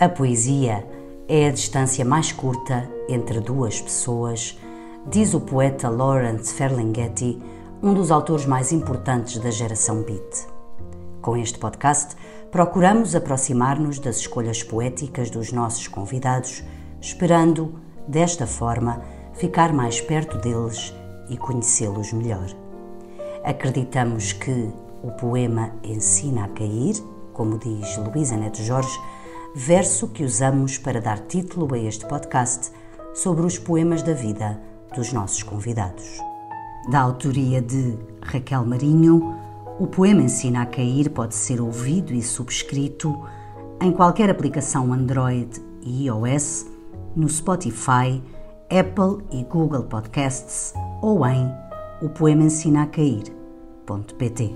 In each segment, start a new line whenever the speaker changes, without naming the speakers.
A poesia é a distância mais curta entre duas pessoas, diz o poeta Lawrence Ferlinghetti, um dos autores mais importantes da geração Beat. Com este podcast, procuramos aproximar-nos das escolhas poéticas dos nossos convidados, esperando, desta forma, ficar mais perto deles e conhecê-los melhor. Acreditamos que o poema ensina a cair, como diz Luísa Neto Jorge, verso que usamos para dar título a este podcast sobre os poemas da vida dos nossos convidados. Da autoria de Raquel Marinho, o poema Ensina a Cair pode ser ouvido e subscrito em qualquer aplicação Android e iOS, no Spotify, Apple e Google Podcasts ou em opoemaensinacair.pt.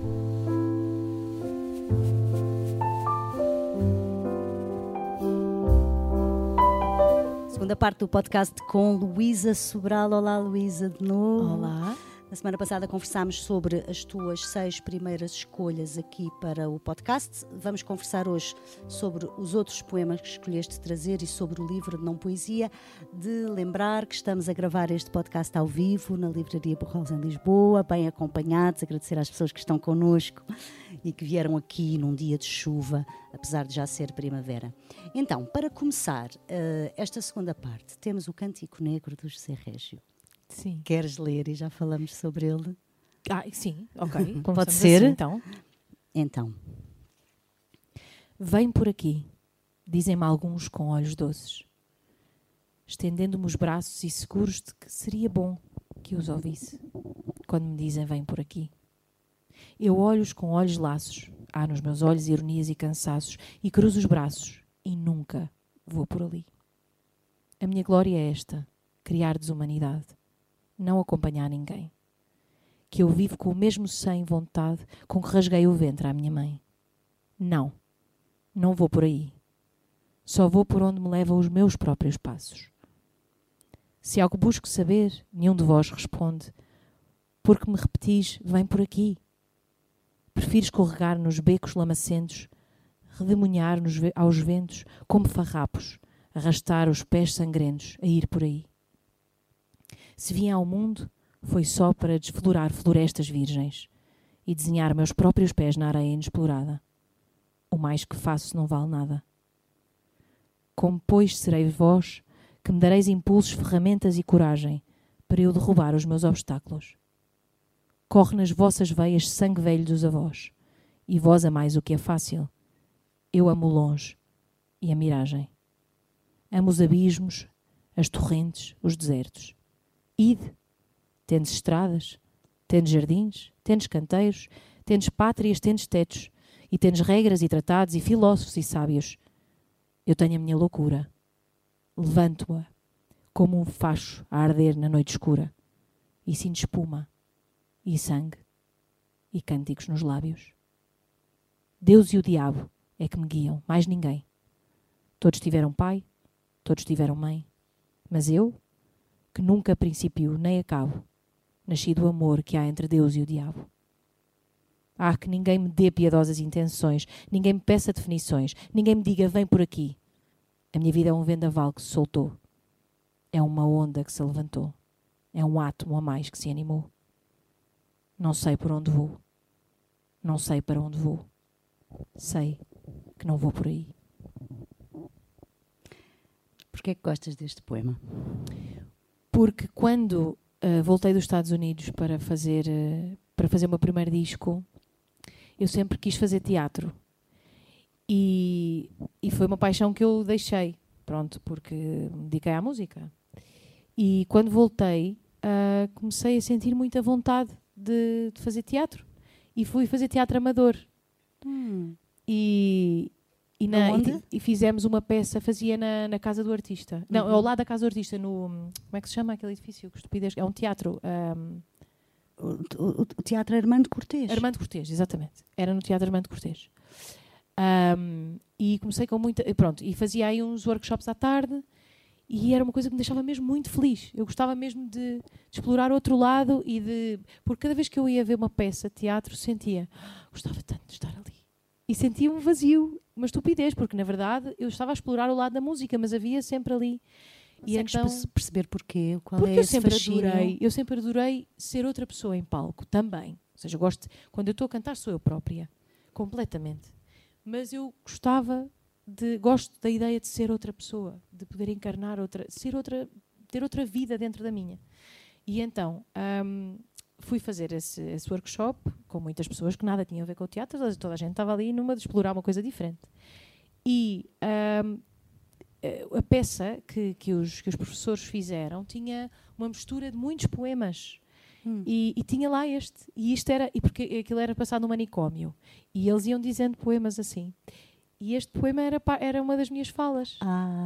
Segunda parte do podcast com Luísa Sobral. Olá, Luísa, de novo.
Olá.
Na semana passada conversámos sobre as tuas 6 primeiras escolhas aqui para o podcast. Vamos conversar hoje sobre os outros poemas que escolheste trazer e sobre o livro de não poesia. De lembrar que estamos a gravar este podcast ao vivo na Livraria Burrols em Lisboa, bem acompanhados. Agradecer às pessoas que estão connosco e que vieram aqui num dia de chuva, apesar de já ser primavera. Então, para começar esta segunda parte, temos o Cântico Negro do José Régio.
Sim.
Queres ler e já falamos sobre ele?
Sim, ok.
Pode ser?
Assim,
Então.
Vem por aqui, dizem-me alguns com olhos doces, estendendo-me os braços e seguros de que seria bom que os ouvisse, quando me dizem vem por aqui. Eu olho-os com olhos laços, há nos meus olhos ironias e cansaços, e cruzo os braços e nunca vou por ali. A minha glória é esta, criar desumanidade. Não acompanhar ninguém. Que eu vivo com o mesmo sem vontade com que rasguei o ventre à minha mãe. Não vou por aí. Só vou por onde me levam os meus próprios passos. Se algo busco saber, nenhum de vós responde, porque me repetis, vem por aqui. Prefiro escorregar nos becos lamacentos, redemoinhar aos ventos, como farrapos, arrastar os pés sangrentos, a ir por aí. Se vim ao mundo, foi só para desflorar florestas virgens e desenhar meus próprios pés na areia inexplorada. O mais que faço não vale nada. Como, pois, serei vós que me dareis impulsos, ferramentas e coragem para eu derrubar os meus obstáculos. Corre nas vossas veias sangue velho dos avós, e vós amais o que é fácil. Eu amo o longe e a miragem. Amo os abismos, as torrentes, os desertos. Ide, tendes estradas, tendes jardins, tendes canteiros, tendes pátrias, tendes tetos, e tendes regras e tratados e filósofos e sábios. Eu tenho a minha loucura. Levanto-a, como um facho a arder na noite escura, e sinto espuma, e sangue, e cânticos nos lábios. Deus e o diabo é que me guiam, mais ninguém. Todos tiveram pai, todos tiveram mãe, mas eu, que nunca principio nem acabo, nasci do amor que há entre Deus e o diabo. Que ninguém me dê piedosas intenções, ninguém me peça definições, ninguém me diga vem por aqui. A minha vida é um vendaval que se soltou, é uma onda que se levantou, é um átomo a mais que se animou. Não sei por onde vou, não sei para onde vou, sei que não vou por aí.
Porquê é que gostas deste poema?
Porque quando voltei dos Estados Unidos para fazer o meu primeiro disco, eu sempre quis fazer teatro. E foi uma paixão que eu deixei, porque me dediquei à música. E quando voltei, comecei a sentir muita vontade de fazer teatro. E fui fazer teatro amador. E fizemos uma peça, fazia na Casa do Artista. Não, ao lado da Casa do Artista, no... Como é que se chama aquele edifício? Que estupidez. É um teatro.
O Teatro Armando Cortês.
Armando Cortês, exatamente. Era no Teatro Armando Cortês. E comecei com muita... Pronto, e fazia aí uns workshops à tarde e era uma coisa que me deixava mesmo muito feliz. Eu gostava mesmo de explorar outro lado e de... Porque cada vez que eu ia ver uma peça de teatro, gostava tanto de estar ali. E sentia um vazio uma estupidez, porque na verdade eu estava a explorar o lado da música, mas havia sempre ali. E então,
perceber porquê? Qual
porque
é esse fascínio?
eu sempre adorei ser outra pessoa em palco também. Ou seja, quando eu estou a cantar sou eu própria, completamente. Mas eu gosto da ideia de ser outra pessoa, de poder encarnar ter outra vida dentro da minha. E então fui fazer esse workshop com muitas pessoas que nada tinham a ver com o teatro, toda a gente estava ali numa de explorar uma coisa diferente. E a peça que os professores fizeram tinha uma mistura de muitos poemas. E tinha lá este. E isto era... E porque aquilo era passado no manicômio. E eles iam dizendo poemas assim. E este poema era uma das minhas falas.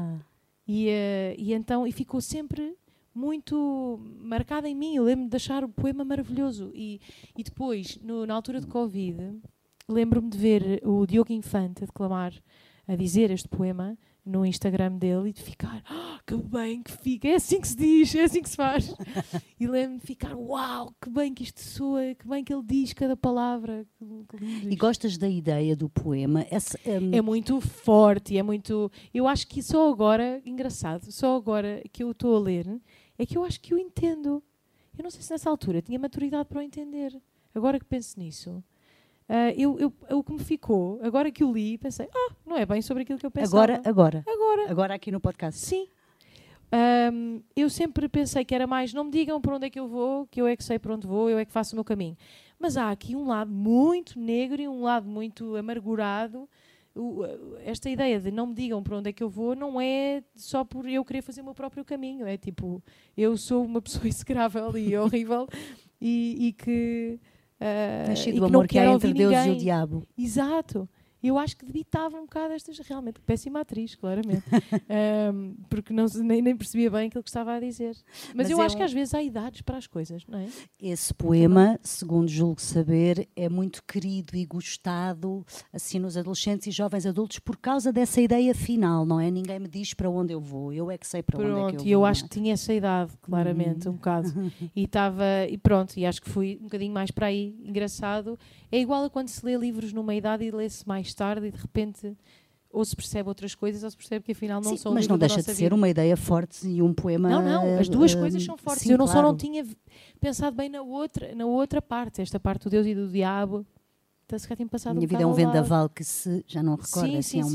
E então ficou sempre muito marcada em mim. Eu lembro-me de achar o poema maravilhoso. E depois, na altura de Covid, lembro-me de ver o Diogo Infante a declamar, a dizer este poema no Instagram dele e de ficar, que bem que fica, é assim que se diz, é assim que se faz. E lembro-me de ficar, uau, que bem que isto soa, que bem que ele diz cada palavra. Que lindo.
E gostas da ideia do poema?
É muito forte, é muito... Eu acho que só agora, engraçado, só agora que eu estou a ler, é que eu acho que eu entendo. Eu não sei se nessa altura tinha maturidade para o entender. Agora que penso nisso... o que me ficou, agora que o li, pensei, não é bem sobre aquilo que eu pensava.
Agora aqui no podcast.
Sim. Eu sempre pensei que era mais, não me digam para onde é que eu vou, que eu é que sei para onde vou, eu é que faço o meu caminho. Mas há aqui um lado muito negro e um lado muito amargurado. Esta ideia de não me digam para onde é que eu vou não é só por eu querer fazer o meu próprio caminho. É tipo, eu sou uma pessoa execrável e horrível e que...
Nascido do amor que há entre Deus e o diabo.
Exato. Eu acho que debitava um bocado realmente péssima atriz, claramente. Porque nem percebia bem aquilo que estava a dizer. Mas eu acho que às vezes há idades para as coisas, não é?
Esse poema, segundo julgo saber, é muito querido e gostado assim nos adolescentes e jovens adultos por causa dessa ideia final, não é? Ninguém me diz para onde eu vou, eu é que sei para onde é que eu vou.
E eu acho que tinha essa idade, claramente, um bocado. E pronto, e acho que fui um bocadinho mais para aí. Engraçado. É igual a quando se lê livros numa idade e lê-se mais tarde e de repente ou se percebe outras coisas ou se percebe que afinal não são livros da nossa vida.
Mas não deixa de ser uma ideia forte e um poema...
Não, as duas coisas são fortes.
Sim,
Só não tinha pensado bem na outra parte, esta parte do Deus e do diabo. Então, se calhar tinha passado
minha vida é um vendaval que se já não recorda.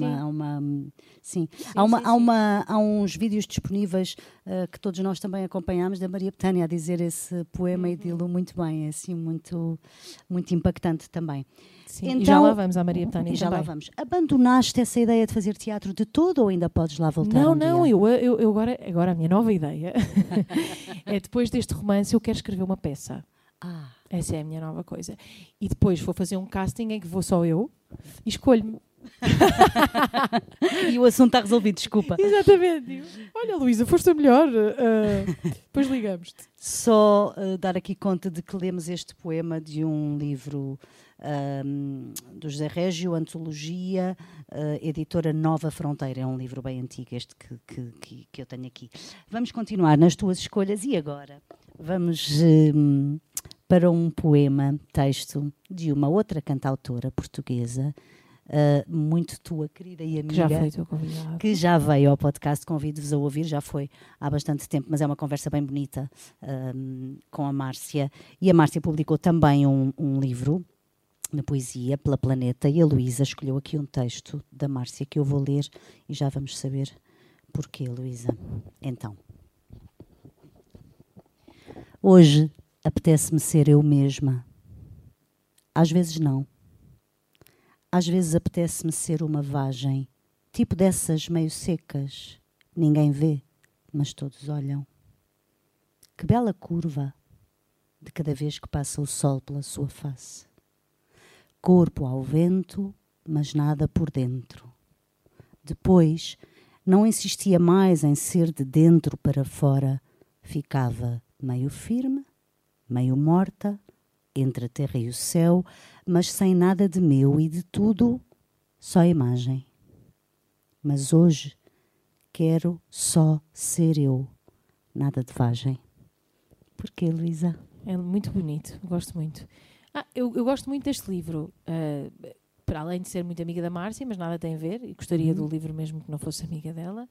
Há uns vídeos disponíveis que todos nós também acompanhámos da Maria Betânia a dizer esse poema e dilo muito bem, é assim muito, muito impactante também.
Sim, então, e já lá vamos à Maria Betânia também.
Já lá vamos. Abandonaste essa ideia de fazer teatro de todo ou ainda podes lá voltar?
Não, eu agora a minha nova ideia é depois deste romance eu quero escrever uma peça. Essa é a minha nova coisa. E depois vou fazer um casting em que vou só eu e escolho-me.
E o assunto está resolvido, desculpa.
Exatamente. Olha, Luísa, foste a melhor. Depois ligamos-te.
Só dar aqui conta de que lemos este poema de um livro do José Régio, Antologia, editora Nova Fronteira. É um livro bem antigo este que eu tenho aqui. Vamos continuar nas tuas escolhas e agora vamos para um poema, texto de uma outra cantautora portuguesa, muito tua querida e amiga,
que já foi tua convidada,
que já veio ao podcast, convido-vos a ouvir, já foi há bastante tempo, mas é uma conversa bem bonita com a Márcia, e a Márcia publicou também um livro na poesia pela Planeta, e a Luísa escolheu aqui um texto da Márcia que eu vou ler e já vamos saber porquê, Luísa. Então, hoje apetece-me ser eu mesma, às vezes não. Às vezes apetece-me ser uma vagem, tipo dessas meio secas. Ninguém vê, mas todos olham. Que bela curva de cada vez que passa o sol pela sua face. Corpo ao vento, mas nada por dentro. Depois, não insistia mais em ser de dentro para fora. Ficava meio firme, meio morta, entre a terra e o céu, mas sem nada de meu e de tudo, só imagem. Mas hoje quero só ser eu, nada de vagem. Porquê, Luísa?
É muito bonito, gosto muito. Eu gosto muito deste livro. para além de ser muito amiga da Márcia, mas nada tem a ver, e gostaria do livro mesmo que não fosse amiga dela.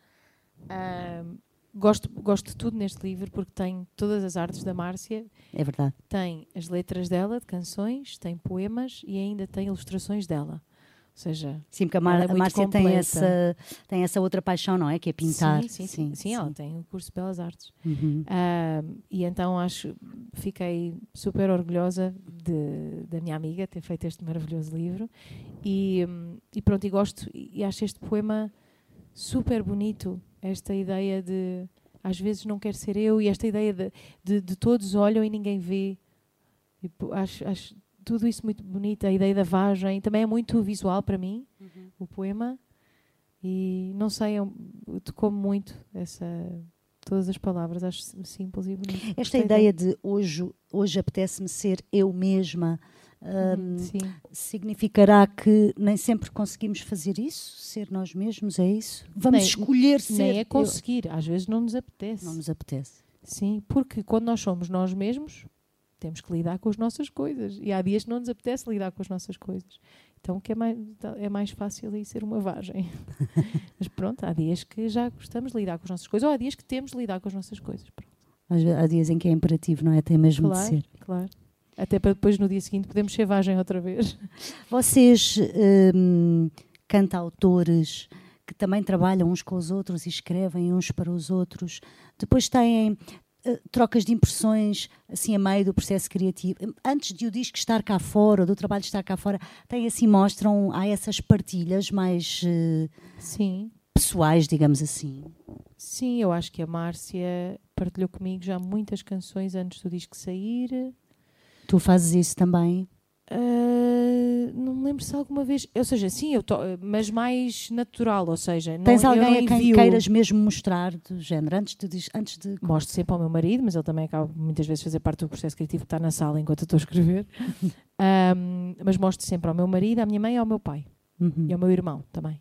Gosto de tudo neste livro porque tem todas as artes da Márcia.
É verdade.
Tem as letras dela, de canções, tem poemas e ainda tem ilustrações dela. Ou seja,
sim, porque a Márcia tem essa outra paixão, não é? Que é pintar.
Sim, ela tem o curso de Belas Artes. E então fiquei super orgulhosa da minha amiga ter feito este maravilhoso livro. E pronto, e gosto, e acho este poema super bonito. Esta ideia de, às vezes não quero ser eu, e esta ideia de todos olham e ninguém vê. E acho tudo isso muito bonito, a ideia da vagem, também é muito visual para mim, o poema, e não sei, eu tocou-me muito todas as palavras, acho simples e bonito.
Esta ideia de hoje apetece-me ser eu mesma, significará que nem sempre conseguimos fazer isso, ser nós mesmos, é isso? Vamos escolher ser...
Nem é conseguir, às vezes não nos apetece.
Não nos apetece.
Sim, porque quando nós somos nós mesmos, temos que lidar com as nossas coisas. E há dias que não nos apetece lidar com as nossas coisas. Então o que é mais fácil aí ser uma vagem. Mas pronto, há dias que já gostamos de lidar com as nossas coisas, ou há dias que temos de lidar com as nossas coisas. Pronto.
Há dias em que é imperativo, não é? Tem mesmo de ser.
Claro. Até para depois no dia seguinte podemos ser vagem outra vez.
Vocês, cantautores, que também trabalham uns com os outros e escrevem uns para os outros, depois têm... trocas de impressões assim a meio do processo criativo, antes de o disco estar cá fora ou do trabalho estar cá fora, há essas partilhas mais pessoais, digamos assim.
Sim, eu acho que a Márcia partilhou comigo já muitas canções antes do disco sair.
Tu fazes isso também?
Não me lembro se alguma vez, ou seja, sim, mas mais natural, ou seja,
tens alguém a quem queiras mesmo mostrar do género, antes de...
Mostro sempre ao meu marido, mas ele também acaba muitas vezes fazer parte do processo criativo, que está na sala enquanto eu estou a escrever. Mas mostro sempre ao meu marido, à minha mãe e ao meu pai. E ao meu irmão também.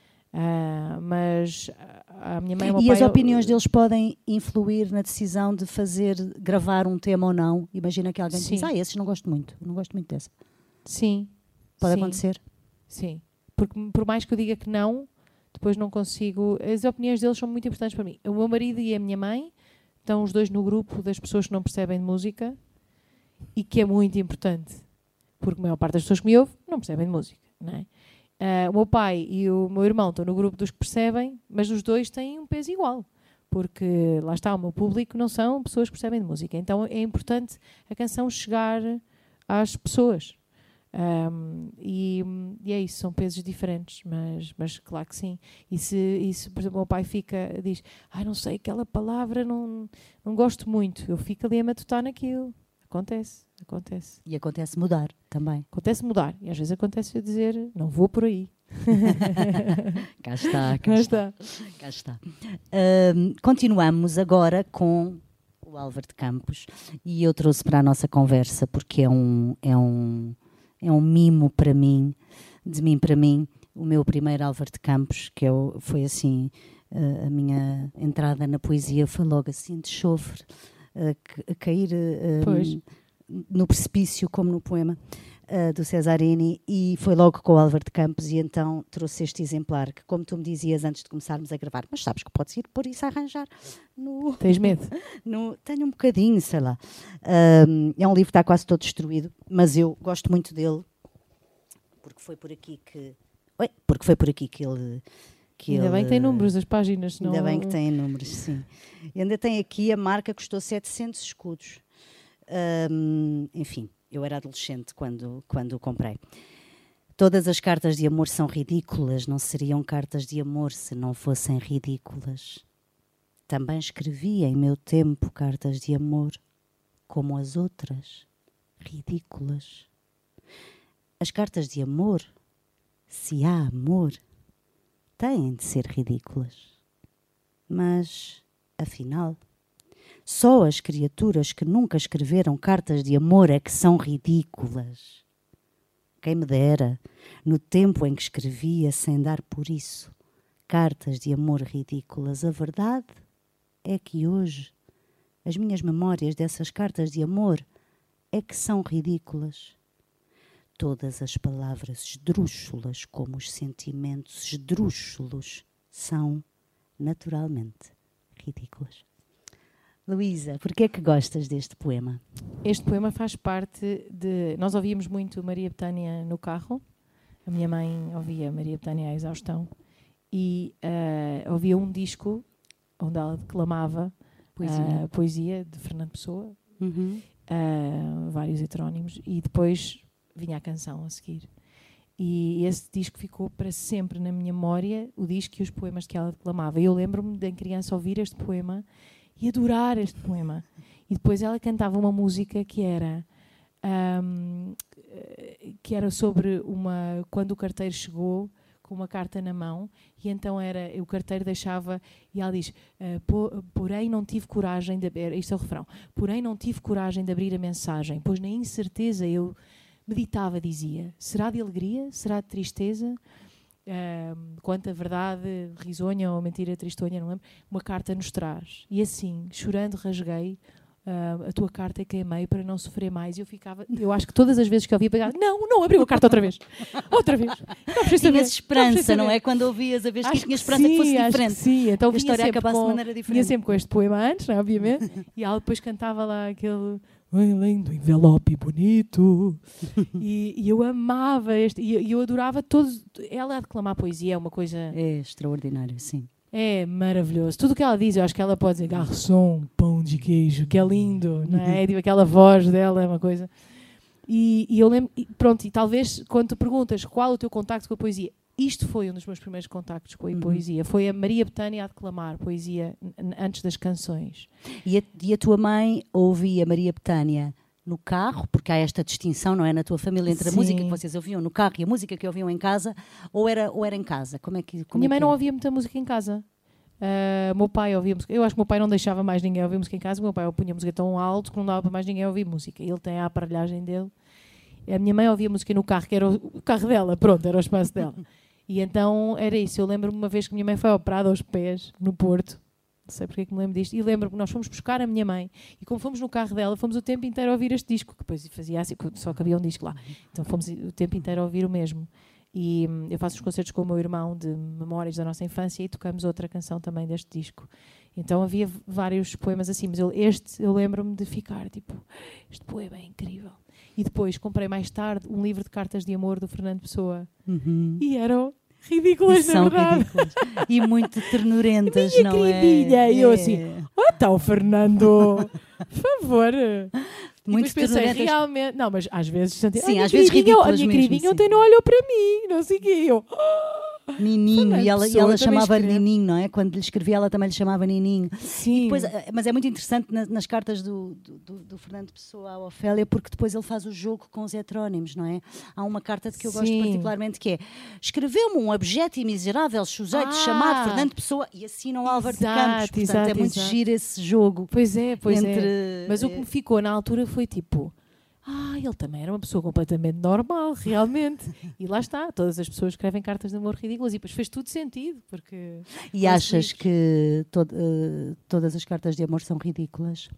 Mas a minha mãe e o meu pai...
E as opiniões deles podem influir na decisão de gravar um tema ou não? Imagina que alguém diz, esses não gosto muito dessa.
Sim.
Pode acontecer?
Sim. Porque por mais que eu diga que não, depois não consigo... As opiniões deles são muito importantes para mim. O meu marido e a minha mãe estão os dois no grupo das pessoas que não percebem de música, e que é muito importante. Porque a maior parte das pessoas que me ouvem não percebem de música, não é? O meu pai e o meu irmão estão no grupo dos que percebem, mas os dois têm um peso igual, porque lá está, o meu público não são pessoas que percebem de música, então é importante a canção chegar às pessoas. E é isso, são pesos diferentes, mas claro que sim. E se por exemplo, o meu pai diz, não sei, aquela palavra não gosto muito, eu fico ali a matutar naquilo. Acontece.
E acontece mudar também.
Acontece mudar. E às vezes acontece eu dizer, não vou por aí.
Cá está. Continuamos agora com o Álvaro de Campos. E eu trouxe para a nossa conversa, porque é um mimo para mim, de mim para mim, o meu primeiro Álvaro de Campos, foi assim, a minha entrada na poesia foi logo assim de chofre, a cair no precipício, como no poema do Cesarini, e foi logo com o Álvaro de Campos, e então trouxe este exemplar, que como tu me dizias antes de começarmos a gravar, mas sabes que podes ir por isso a arranjar.
Tens medo?
Tenho um bocadinho, sei lá. É um livro que está quase todo destruído, mas eu gosto muito dele, porque foi por aqui que ele...
Ainda bem que tem números as páginas. Senão...
Ainda bem que tem números, sim. E ainda tem aqui a marca, custou 700 escudos. Enfim, eu era adolescente quando o comprei. Todas as cartas de amor são ridículas, não seriam cartas de amor se não fossem ridículas. Também escrevi em meu tempo cartas de amor, como as outras, ridículas. As cartas de amor, se há amor, têm de ser ridículas. Mas, afinal, só as criaturas que nunca escreveram cartas de amor é que são ridículas. Quem me dera, no tempo em que escrevia sem dar por isso, cartas de amor ridículas. A verdade é que hoje as minhas memórias dessas cartas de amor é que são ridículas.
todas as palavras esdrúxulas como os sentimentos esdrúxulos são, naturalmente, ridículas. Luísa, porquê é que gostas deste poema?
Este poema faz parte de... Nós ouvíamos muito Maria Bethânia no carro. A minha mãe ouvia Maria Bethânia à exaustão. E ouvia um disco onde ela declamava poesia de Fernando Pessoa. Vários heterónimos. E depois vinha a canção a seguir. E esse disco ficou para sempre na minha memória, o disco e os poemas que ela declamava. Eu lembro-me de criança ouvir este poema e adorar este poema. E depois ela cantava uma música que era sobre quando o carteiro chegou com uma carta na mão, e então o carteiro deixava, e ela diz, porém não tive coragem de abrir, isto é o refrão, porém não tive coragem de abrir a mensagem, pois na incerteza eu meditava, dizia, será de alegria, será de tristeza? Quanta verdade risonha ou mentira tristonha, não lembro, uma carta nos traz. E assim, chorando, rasguei a tua carta e queimei para não sofrer mais. E eu acho que todas as vezes que eu ouvia, pegava, não abriu a carta outra vez. Outra vez.
Tinhas esperança, não é? Quando ouvias a vez que tinha esperança que fosse diferente.
Sim, então
a história acabasse de maneira diferente.
Vinha sempre com este poema antes, não é? Obviamente, e ela depois cantava lá aquele... além do envelope bonito. E eu amava este, e eu adorava todos. Ela a declamar poesia é uma coisa...
É extraordinário, sim.
É maravilhoso. Tudo o que ela diz, eu acho que ela pode dizer garçom, pão de queijo, que é lindo, não é? Tipo, aquela voz dela é uma coisa. E eu lembro, pronto, e talvez quando tu perguntas qual o teu contacto com a poesia, isto foi um dos meus primeiros contactos com a poesia. Foi a Maria Bethânia a declamar poesia antes das canções.
E a tua mãe ouvia Maria Bethânia no carro, porque há esta distinção, não é, na tua família entre a música que vocês ouviam no carro e a música que ouviam em casa, ou era em casa?
Minha mãe não ouvia muita música em casa. Meu pai ouvia música. Eu acho que o meu pai não deixava mais ninguém ouvir música em casa. O meu pai punha música tão alto que não dava para mais ninguém ouvir música. Ele tem a aparelhagem dele. A minha mãe ouvia música no carro, que era o carro dela, pronto, era o espaço dela. E então era isso. Eu lembro-me uma vez que minha mãe foi operada aos pés no Porto. Não sei porque é que me lembro disto. E lembro-me que nós fomos buscar a minha mãe e como fomos no carro dela, fomos o tempo inteiro a ouvir este disco, que depois fazia assim, só cabia um disco lá. Então fomos o tempo inteiro a ouvir o mesmo. E eu faço os concertos com o meu irmão de memórias da nossa infância e tocamos outra canção também deste disco. Então havia vários poemas assim, mas eu lembro-me de ficar tipo, este poema é incrível. E depois comprei mais tarde um livro de cartas de amor do Fernando Pessoa. E eram ridículas, na verdade.
Ridículas. E muito ternurentas,
minha
não
queridinha.
é?
E eu assim, então Fernando, por favor.
Muito
pensei, realmente... Não, mas às vezes...
Sim, às vezes ridículas
mesmo. A minha queridinha ontem
sim.
não olhou para mim, não sei o quê. Eu...
Nininho, e ela chamava-lhe
escreve.
Nininho, não é? Quando lhe escrevia, ela também lhe chamava Nininho.
Sim.
Depois, mas é muito interessante nas cartas do Fernando Pessoa à Ofélia, porque depois ele faz o jogo com os heterónimos, não é? Há uma carta de que eu gosto particularmente que é: escreveu-me um abjeto e miserável sujeito chamado Fernando Pessoa e assinam Álvaro de Campos. Portanto, é muito giro esse jogo.
Pois é. Mas o que me ficou na altura foi tipo... ele também era uma pessoa completamente normal, realmente. E lá está, todas as pessoas escrevem cartas de amor ridículas e depois fez tudo sentido. Porque
e achas que todas as cartas de amor são ridículas?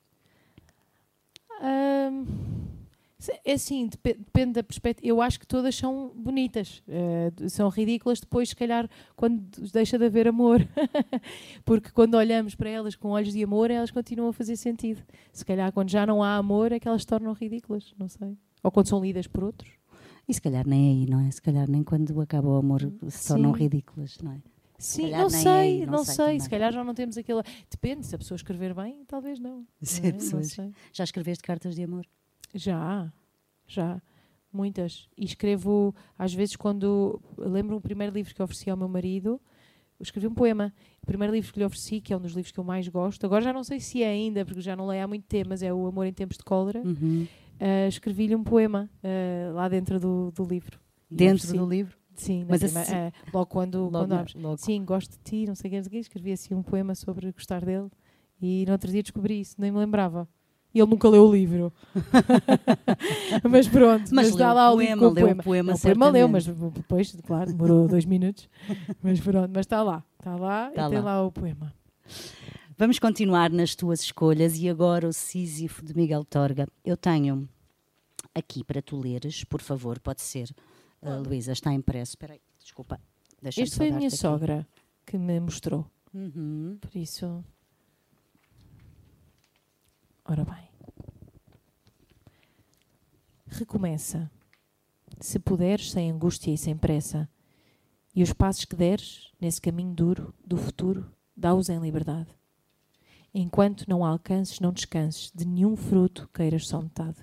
É assim, depende da perspectiva. Eu acho que todas são bonitas. São ridículas depois, se calhar, quando deixa de haver amor. Porque quando olhamos para elas com olhos de amor, elas continuam a fazer sentido. Se calhar, quando já não há amor, é que elas se tornam ridículas. Não sei. Ou quando são lidas por outros.
E se calhar nem aí, não é? Se calhar nem quando acaba o amor se tornam ridículas, não é?
Sim, não sei. Se calhar já não temos aquela... Depende, se a pessoa escrever bem, talvez não. Não sei.
Já escreveste cartas de amor?
Já. Muitas. E escrevo, às vezes, quando... Lembro-me o primeiro livro que eu ofereci ao meu marido, eu escrevi um poema. O primeiro livro que lhe ofereci, que é um dos livros que eu mais gosto, agora já não sei se é ainda, porque já não leio há muito tempo, mas é O Amor em Tempos de Cólera. Escrevi-lhe um poema lá dentro do livro.
Dentro do livro?
Sim,
mas
logo quando abres. Sim, gosto de ti, não sei o que. Escrevi assim um poema sobre gostar dele e no outro dia descobri isso, nem me lembrava. E ele nunca leu o livro. Mas pronto, mas está lá o livro com o poema. O poema leu, mas depois, claro, demorou 2 minutos. Mas pronto, mas está lá e tem lá o poema.
Vamos continuar nas tuas escolhas e agora o Sísifo de Miguel Torga. Eu tenho aqui para tu leres, por favor, pode ser. Luísa, está impresso. Espera aí, desculpa.
Este foi a minha sogra que me mostrou. Por isso... Ora bem. Recomeça. Se puderes, sem angústia e sem pressa. E os passos que deres, nesse caminho duro do futuro, dá-os em liberdade. Enquanto não alcances, não descanses, de nenhum fruto queiras só metade.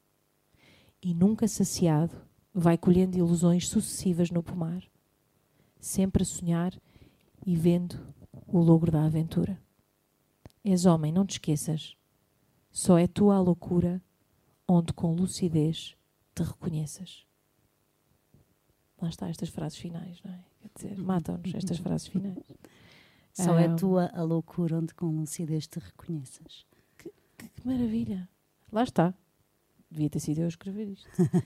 E nunca saciado, vai colhendo ilusões sucessivas no pomar, sempre a sonhar e vendo o logro da aventura. És homem, não te esqueças, só é tua a loucura, onde com lucidez te reconheças. Lá está, estas frases finais, não é? Quer dizer, matam-nos estas frases finais.
Só é tua a loucura, onde com lucidez te reconheças.
Que maravilha! Lá está. Devia ter sido eu a escrever isto.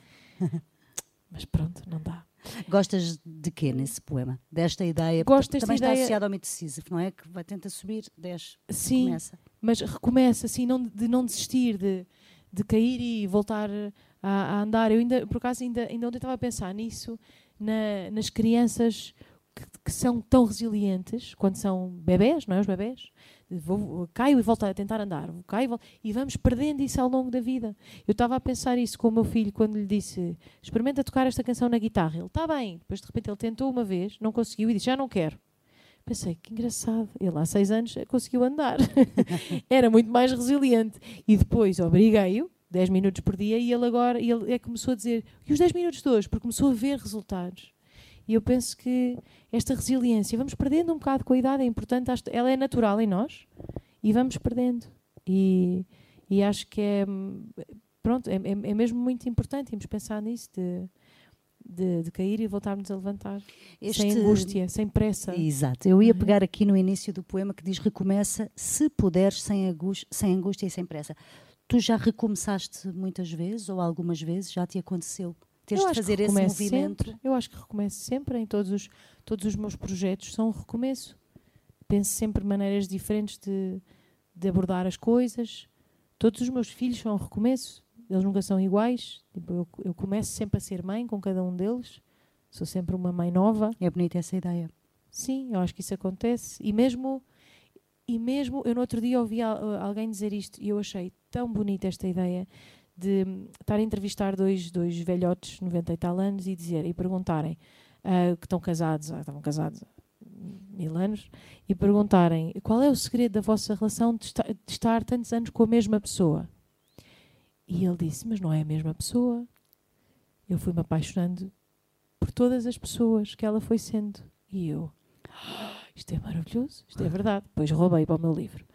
Mas pronto, não dá.
Gostas de quê nesse poema? Desta ideia?
Gosto desta
também
ideia...
está associado ao mito Sísifo, não é? Que vai tentar subir, desce,
sim,
começa.
Mas recomeça, assim, de não desistir, de cair e voltar a andar. Eu ainda, por acaso, ainda ontem estava a pensar nisso, nas crianças que são tão resilientes, quando são bebés, não é? Os bebés. Caio e volto a tentar andar. Caio e vamos perdendo isso ao longo da vida. Eu estava a pensar isso com o meu filho quando lhe disse: experimenta tocar esta canção na guitarra. Ele, está bem. Depois de repente ele tentou uma vez, não conseguiu e disse: já não quero. Pensei, que engraçado. Ele há 6 anos conseguiu andar. Era muito mais resiliente. E depois obriguei-o 10 minutos por dia e ele começou a dizer: e os 10 minutos de hoje? Porque começou a ver resultados. E eu penso que esta resiliência, vamos perdendo um bocado com a idade, é importante, ela é natural em nós e vamos perdendo. E acho que é mesmo muito importante irmos pensar nisso, de cair e voltarmos a levantar. Sem angústia, sem pressa.
Exato. Eu ia pegar aqui no início do poema que diz: recomeça, se puderes, sem angústia e sem pressa. Tu já recomeçaste muitas vezes ou algumas vezes? Já te aconteceu? Tens de fazer esse movimento?
Sempre. Eu acho que recomeço sempre em todos os meus projetos. São um recomeço. Penso sempre maneiras diferentes de abordar as coisas. Todos os meus filhos são um recomeço. Eles nunca são iguais. Tipo, eu começo sempre a ser mãe com cada um deles. Sou sempre uma mãe nova.
É bonita essa ideia.
Sim, eu acho que isso acontece. E mesmo eu no outro dia ouvi alguém dizer isto e eu achei tão bonita esta ideia de estar a entrevistar dois velhotes, 90 e tal anos, e perguntarem que estavam casados há 1000 anos, e perguntarem qual é o segredo da vossa relação de estar tantos anos com a mesma pessoa. E ele disse: mas não é a mesma pessoa. Eu fui-me apaixonando por todas as pessoas que ela foi sendo. E eu: isto é maravilhoso, isto é verdade. Depois roubei para o meu livro.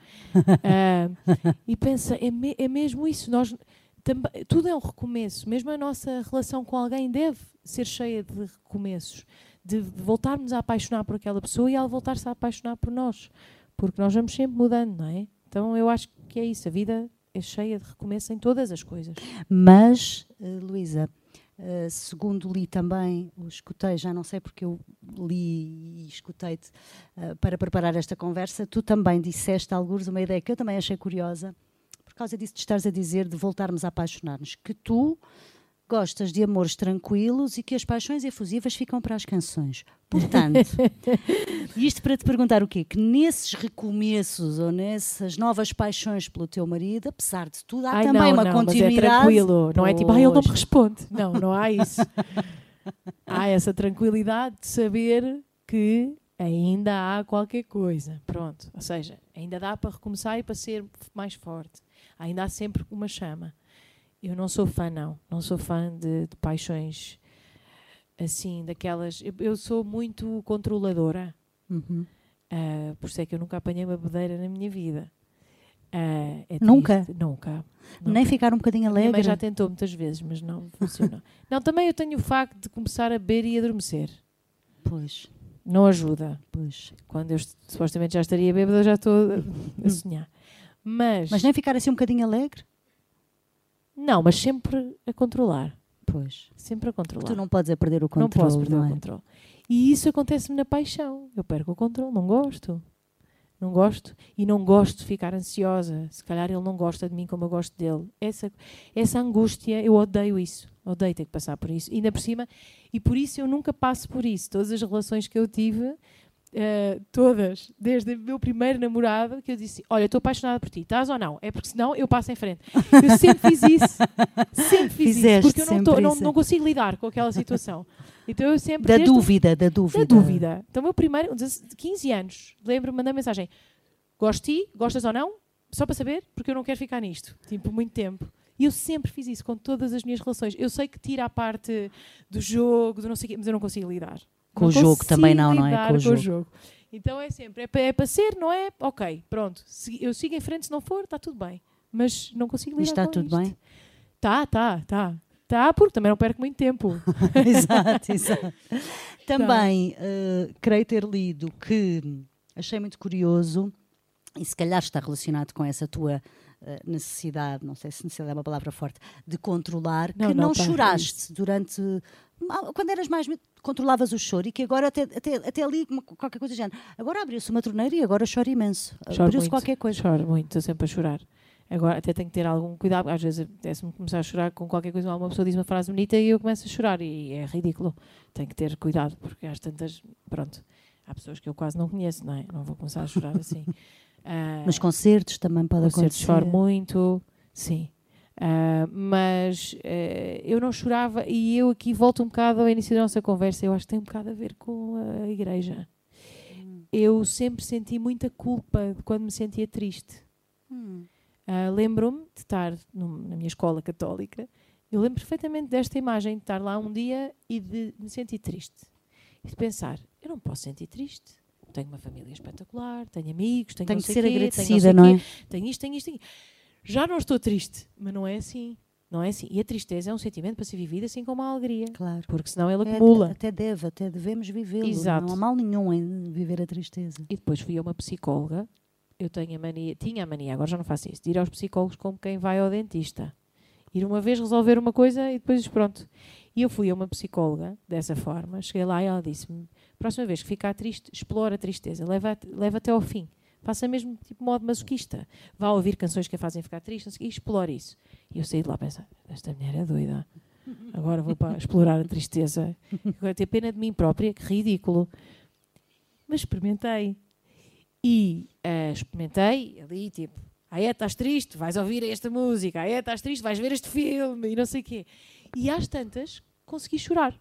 E pensa, é mesmo isso. Tudo é um recomeço. Mesmo a nossa relação com alguém deve ser cheia de recomeços, de voltarmos a apaixonar por aquela pessoa e ela voltar-se a apaixonar por nós, porque nós vamos sempre mudando, não é? Então eu acho que é isso, a vida é cheia de recomeço em todas as coisas.
Mas, Luísa, segundo li também, escutei, já não sei porque eu li e escutei-te para preparar esta conversa, tu também disseste alguns uma ideia que eu também achei curiosa, por causa disso de estares a dizer de voltarmos a apaixonar-nos, que tu gostas de amores tranquilos e que as paixões efusivas ficam para as canções. Portanto, isto para te perguntar o quê? Que nesses recomeços ou nessas novas paixões pelo teu marido, apesar de tudo, há também uma continuidade.
Mas é tranquilo, não é tipo, ele não me responde. Não há isso. Há essa tranquilidade de saber que ainda há qualquer coisa. Pronto. Ou seja, ainda dá para recomeçar e para ser mais forte. Ainda há sempre uma chama. Eu não sou fã, não sou fã de paixões assim, daquelas... Eu sou muito controladora. Por isso é que eu nunca apanhei uma bedeira na minha vida.
Nunca?
Nunca.
Nem ficar um bocadinho alegre?
Minha mãe já tentou muitas vezes, mas não funcionou. Não, também eu tenho o facto de começar a beber e adormecer.
Pois.
Não ajuda.
Pois.
Quando eu supostamente já estaria bêbada, eu já estou a sonhar. Mas
nem ficar assim um bocadinho alegre?
Não, mas sempre a controlar.
Pois.
Sempre a controlar.
Tu não podes perder o controle.
Não posso perder o controle. E isso acontece-me na paixão. Eu perco o controle, não gosto. não gosto, e não gosto de ficar ansiosa. Se calhar ele não gosta de mim como eu gosto dele. Essa angústia, eu odeio isso. Odeio ter que passar por isso. E ainda por cima, e por isso eu nunca passo por isso. Todas as relações que eu tive, todas, desde o meu primeiro namorado, que eu disse, olha, estou apaixonada por ti, estás ou não? É porque senão eu passo em frente. Eu sempre fiz isso. Sempre fiz isso. Porque eu não consigo lidar com aquela situação. Então eu sempre...
Da dúvida.
Então o meu primeiro, 15 anos, lembro-me, mandei mensagem, gosto de ti, gostas ou não? Só para saber, porque eu não quero ficar nisto. Tipo, muito tempo. E eu sempre fiz isso com todas as minhas relações. Eu sei que tira a parte do jogo, do não sei o quê, mas eu não consigo lidar.
Com o jogo também não é?
Com o jogo. Então é sempre, é para ser, não é? Ok, pronto. Eu sigo em frente, se não for, está tudo bem. Mas não consigo lidar com isto.
Está tudo bem?
Tá, porque também não perco muito tempo.
Exato. Também creio ter lido que achei muito curioso, e se calhar está relacionado com essa tua necessidade, não sei se necessidade é uma palavra forte, de controlar, que não choraste durante... Quando eras mais... controlavas o choro e que agora até ali qualquer coisa do género. Agora abriu-se uma torneira e agora choro imenso. Abriu-se qualquer coisa.
Choro muito, estou sempre a chorar. Agora até tenho que ter algum cuidado, às vezes apetece-me começar a chorar com qualquer coisa, uma pessoa diz uma frase bonita e eu começo a chorar e é ridículo. Tenho que ter cuidado, porque às tantas, pronto, há pessoas que eu quase não conheço, não é? Não vou começar a chorar assim.
Nos concertos também pode acontecer.
Choro muito, sim. Mas eu não chorava e eu aqui volto um bocado ao início da nossa conversa, eu acho que tem um bocado a ver com a igreja. Eu sempre senti muita culpa quando me sentia triste. Lembro-me de estar na minha escola católica, eu lembro perfeitamente desta imagem, de estar lá um dia e de me sentir triste. E de pensar, eu não posso sentir triste. Tenho uma família espetacular, tenho amigos, tenho
que ser
quê,
agradecida, não é?
Tenho isto. Já não estou triste, mas não é assim. Não é assim. E a tristeza é um sentimento para ser vivido assim como a alegria.
Claro.
Porque senão ela acumula.
Até devemos vivê-lo.
Exato.
Não há mal nenhum em viver a tristeza.
E depois fui a uma psicóloga. Eu tinha a mania, agora já não faço isso, de ir aos psicólogos como quem vai ao dentista. Ir uma vez resolver uma coisa e depois pronto. E eu fui a uma psicóloga dessa forma. Cheguei lá e ela disse-me, próxima vez que ficar triste, explora a tristeza. Leva até ao fim. Faça mesmo tipo modo masoquista. Vá ouvir canções que a fazem ficar triste e explore isso. E eu saí de lá a pensar, esta mulher é doida. Agora vou para explorar a tristeza. Agora ter pena de mim própria, que ridículo. Mas experimentei. E experimentei ali, tipo, estás triste, vais ouvir esta música. Estás triste, vais ver este filme e não sei o quê. E às tantas, consegui chorar.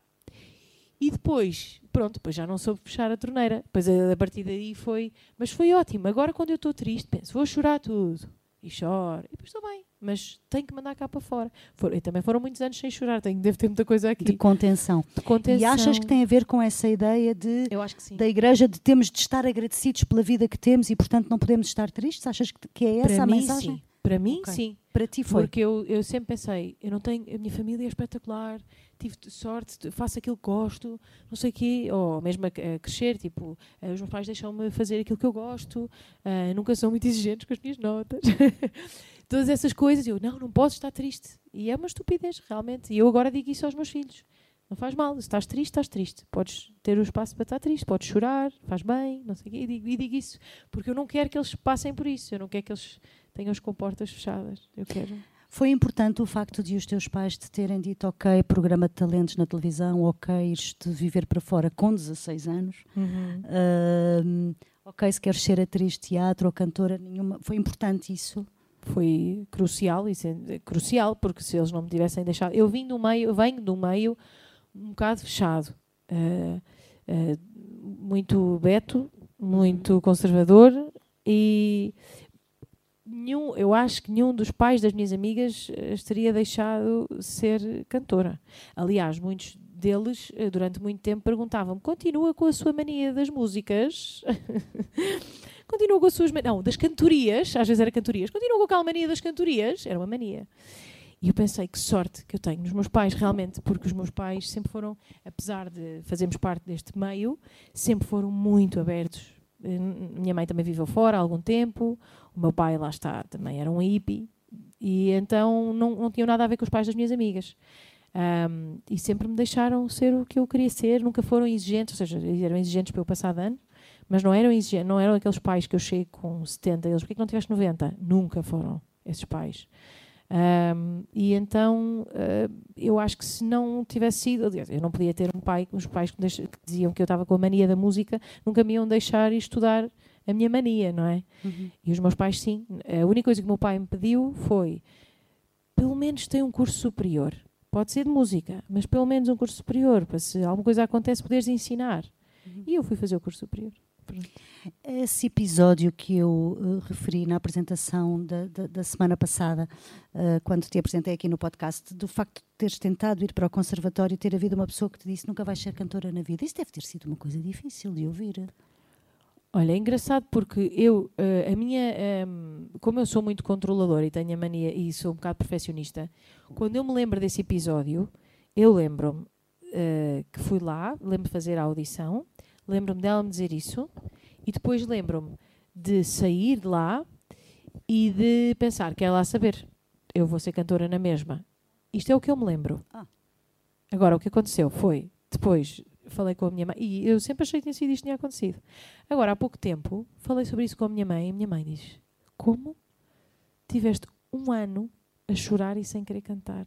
E depois, pronto, depois já não soube fechar a torneira. Depois a partir daí foi... Mas foi ótimo. Agora quando eu estou triste, penso, vou chorar tudo. E choro. E depois estou bem. Mas tenho que mandar cá para fora. E também foram muitos anos sem chorar. Devo ter muita coisa aqui.
De contenção. E achas que tem a ver com essa ideia
eu acho que sim.
Da igreja de termos de estar agradecidos pela vida que temos e, portanto, não podemos estar tristes? Achas que é essa a mensagem?
Sim. Para mim, sim.
Para ti foi?
Porque eu sempre pensei, a minha família é espetacular, tive sorte, faço aquilo que gosto, não sei o quê, ou mesmo a crescer, tipo, os meus pais deixam-me fazer aquilo que eu gosto, nunca são muito exigentes com as minhas notas. Todas essas coisas, eu, não posso estar triste. E é uma estupidez, realmente. E eu agora digo isso aos meus filhos. Não faz mal, se estás triste, estás triste. Podes ter o espaço para estar triste, podes chorar, faz bem, não sei o quê. E digo isso, porque eu não quero que eles passem por isso, eu não quero que eles tenham as comportas fechadas. Eu quero...
Foi importante o facto de os teus pais te terem dito, ok, programa de talentos na televisão, ok, ires-te viver para fora com 16 anos, ok, se queres ser atriz de teatro ou cantora, nenhuma. Foi importante isso?
Foi crucial, crucial, porque se eles não me tivessem deixado... Eu venho de um meio um bocado fechado, muito beto, muito conservador, e eu acho que nenhum dos pais das minhas amigas teria deixado ser cantora. Aliás, muitos deles, durante muito tempo, perguntavam-me, continua com a sua mania das músicas? Continua com as suas... Não, das cantorias, às vezes era cantorias, continua com aquela mania das cantorias? Era uma mania. E eu pensei, que sorte que eu tenho nos meus pais, realmente, porque os meus pais sempre foram, apesar de fazermos parte deste meio, sempre foram muito abertos. Minha mãe também viveu fora há algum tempo, o meu pai, lá está, também era um hippie, e então não tinham nada a ver com os pais das minhas amigas. E sempre me deixaram ser o que eu queria ser, nunca foram exigentes, ou seja, eram exigentes para eu passar de ano, Mas não eram exigentes, não eram aqueles pais que eu chego com 70, eles, porquê que não tiveste 90? Nunca foram esses pais. E então eu acho que se não tivesse sido, aliás, eu não podia ter um pai, os pais que diziam que eu estava com a mania da música nunca me iam deixar ir estudar a minha mania, não é? E os meus pais sim. A única coisa que o meu pai me pediu foi, pelo menos tem um curso superior, pode ser de música, mas pelo menos um curso superior, para se alguma coisa acontece poderes ensinar. E eu fui fazer o curso superior.
Esse episódio que eu referi na apresentação da semana passada, quando te apresentei aqui no podcast, do facto de teres tentado ir para o conservatório e ter havido uma pessoa que te disse nunca vais ser cantora na vida, isso deve ter sido uma coisa difícil de ouvir.
Olha, é engraçado porque como eu sou muito controladora e tenho a mania e sou um bocado perfeccionista, quando eu me lembro desse episódio, eu lembro-me que fui lá, lembro-me de fazer a audição, lembro-me dela me dizer isso e depois lembro-me de sair de lá e de pensar, quer lá saber, eu vou ser cantora na mesma. Isto é o que eu me lembro. Agora, o que aconteceu foi, depois falei com a minha mãe, e eu sempre achei que isto tinha acontecido. Agora, há pouco tempo, falei sobre isso com a minha mãe, e a minha mãe diz, como tiveste 1 ano a chorar e sem querer cantar?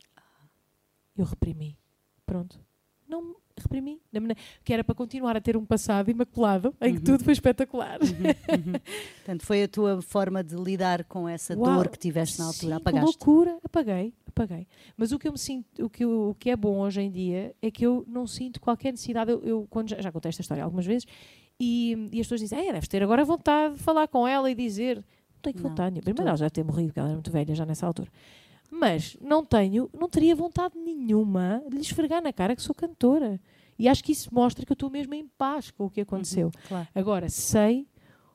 Eu reprimi. Pronto. Não reprimi. Que era para continuar a ter um passado imaculado, em que tudo foi espetacular.
Portanto, foi a tua forma de lidar com essa dor que tiveste na altura.
Sim,
Apagaste.
Com loucura. Apaguei. Mas o que eu me sinto, o que é bom hoje em dia é que eu não sinto qualquer necessidade. Eu quando já contei esta história algumas vezes e as pessoas dizem, deves ter agora vontade de falar com ela e dizer, não tenho vontade nenhuma. Primeiro ela já deve ter morrido, porque ela era muito velha já nessa altura. Mas não teria vontade nenhuma de lhe esfregar na cara que sou cantora. E acho que isso mostra que eu estou mesmo em paz com o que aconteceu.
Claro.
Agora, sei